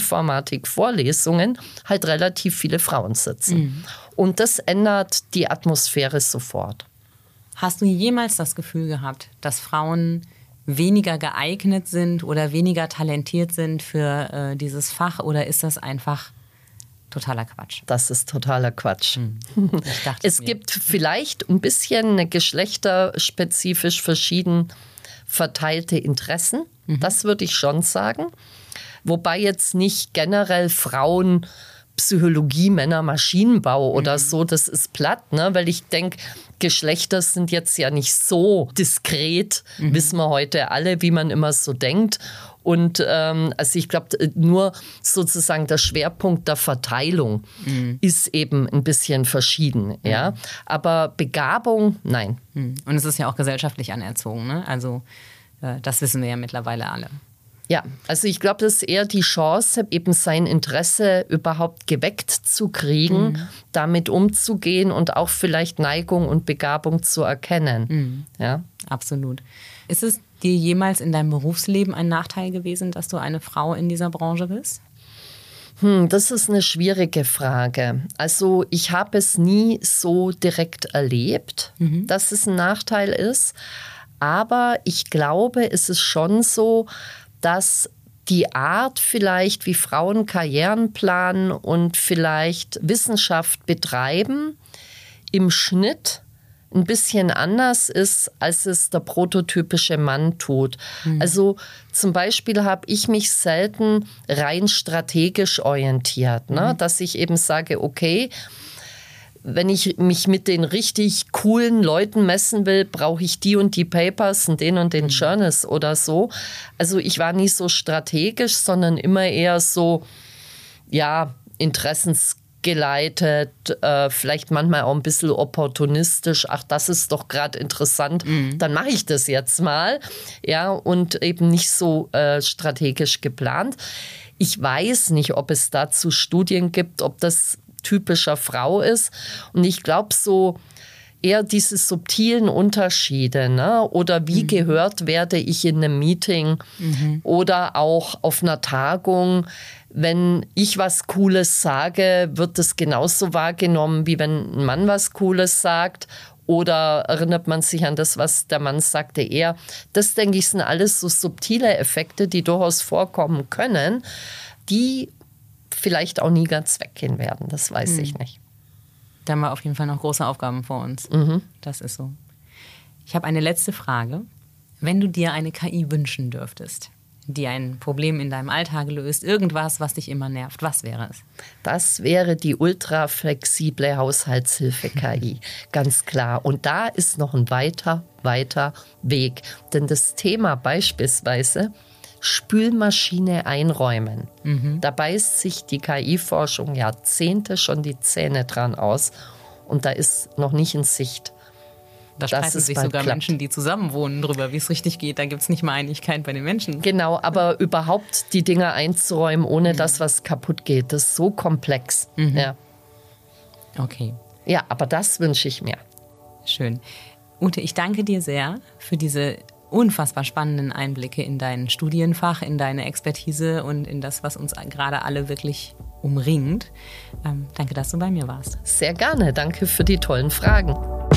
Kerninformatik-Vorlesungen halt relativ viele Frauen sitzen. Mhm. Und das ändert die Atmosphäre sofort. Hast du jemals das Gefühl gehabt, dass Frauen weniger geeignet sind oder weniger talentiert sind für äh, dieses Fach, oder ist das einfach totaler Quatsch? Das ist totaler Quatsch. Hm. Ich dachte es mir. gibt vielleicht ein bisschen eine geschlechterspezifisch verschieden verteilte Interessen. Mhm. Das würde ich schon sagen. Wobei jetzt nicht generell Frauen Psychologie, Männer, Maschinenbau oder mhm. so, das ist platt, ne? Weil ich denke, Geschlechter sind jetzt ja nicht so diskret, mhm. wissen wir heute alle, wie man immer so denkt. Und ähm, also ich glaube, nur sozusagen der Schwerpunkt der Verteilung mhm. ist eben ein bisschen verschieden. Mhm. Ja? Aber Begabung, nein. Mhm. Und es ist ja auch gesellschaftlich anerzogen, ne? Also äh, das wissen wir ja mittlerweile alle. Ja, also ich glaube, das ist eher die Chance, eben sein Interesse überhaupt geweckt zu kriegen, mhm. damit umzugehen und auch vielleicht Neigung und Begabung zu erkennen. Mhm. Ja, absolut. Ist es dir jemals in deinem Berufsleben ein Nachteil gewesen, dass du eine Frau in dieser Branche bist? Hm, das ist eine schwierige Frage. Also ich habe es nie so direkt erlebt, mhm. dass es ein Nachteil ist. Aber ich glaube, es ist schon so, dass die Art vielleicht, wie Frauen Karrieren planen und vielleicht Wissenschaft betreiben, im Schnitt ein bisschen anders ist, als es der prototypische Mann tut. Mhm. Also zum Beispiel habe ich mich selten rein strategisch orientiert, ne? Mhm. Dass ich eben sage, okay, wenn ich mich mit den richtig coolen Leuten messen will, brauche ich die und die Papers und den und den Journals oder so. Also ich war nie so strategisch, sondern immer eher so, ja, interessensgeleitet, äh, vielleicht manchmal auch ein bisschen opportunistisch. Ach, das ist doch gerade interessant, mhm. dann mache ich das jetzt mal. Ja, und eben nicht so äh, strategisch geplant. Ich weiß nicht, ob es dazu Studien gibt, ob das typischer Frau ist. Und ich glaube, so eher diese subtilen Unterschiede, ne? Oder wie mhm. gehört werde ich in einem Meeting mhm. oder auch auf einer Tagung. Wenn ich was Cooles sage, wird das genauso wahrgenommen, wie wenn ein Mann was Cooles sagt. Oder erinnert man sich an das, was der Mann sagte, eher. Das, denke ich, sind alles so subtile Effekte, die durchaus vorkommen können, die vielleicht auch nie ganz weggehen werden. Das weiß mhm. ich nicht. Da haben wir auf jeden Fall noch große Aufgaben vor uns. Mhm. Das ist so. Ich habe eine letzte Frage. Wenn du dir eine K I wünschen dürftest, die ein Problem in deinem Alltag löst, irgendwas, was dich immer nervt, was wäre es? Das wäre die ultraflexible Haushaltshilfe-K I, ganz klar. Und da ist noch ein weiter, weiter Weg. Denn das Thema beispielsweise Spülmaschine einräumen. Mhm. Da beißt sich die K I-Forschung Jahrzehnte schon die Zähne dran aus und da ist noch nicht in Sicht. Da streiten sich sogar klappt. Menschen, die zusammenwohnen, drüber, wie es richtig geht. Da gibt es nicht mal Einigkeit bei den Menschen. Genau, aber überhaupt die Dinge einzuräumen, ohne mhm. dass was kaputt geht, das ist so komplex. Mhm. Ja. Okay. Ja, aber das wünsche ich mir. Schön. Ute, ich danke dir sehr für diese unfassbar spannenden Einblicke in dein Studienfach, in deine Expertise und in das, was uns gerade alle wirklich umringt. Ähm, danke, dass du bei mir warst. Sehr gerne. Danke für die tollen Fragen.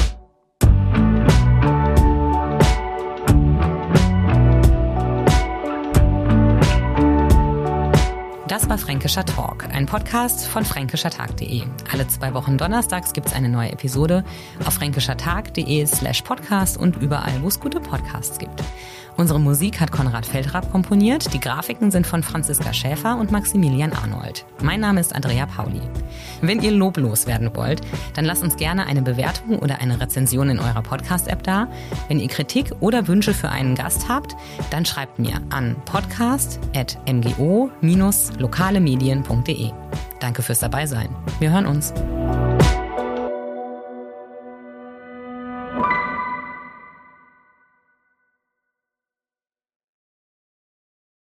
Das war Fränkischer Talk, ein Podcast von fränkischertag punkt de. Alle zwei Wochen donnerstags gibt es eine neue Episode auf fränkischertag punkt de slash podcast und überall, wo es gute Podcasts gibt. Unsere Musik hat Konrad Feldrapp komponiert, die Grafiken sind von Franziska Schäfer und Maximilian Arnold. Mein Name ist Andrea Pauli. Wenn ihr loblos werden wollt, dann lasst uns gerne eine Bewertung oder eine Rezension in eurer Podcast-App da. Wenn ihr Kritik oder Wünsche für einen Gast habt, dann schreibt mir an podcast at m g o dash lokale medien punkt de. Danke fürs Dabeisein. Wir hören uns.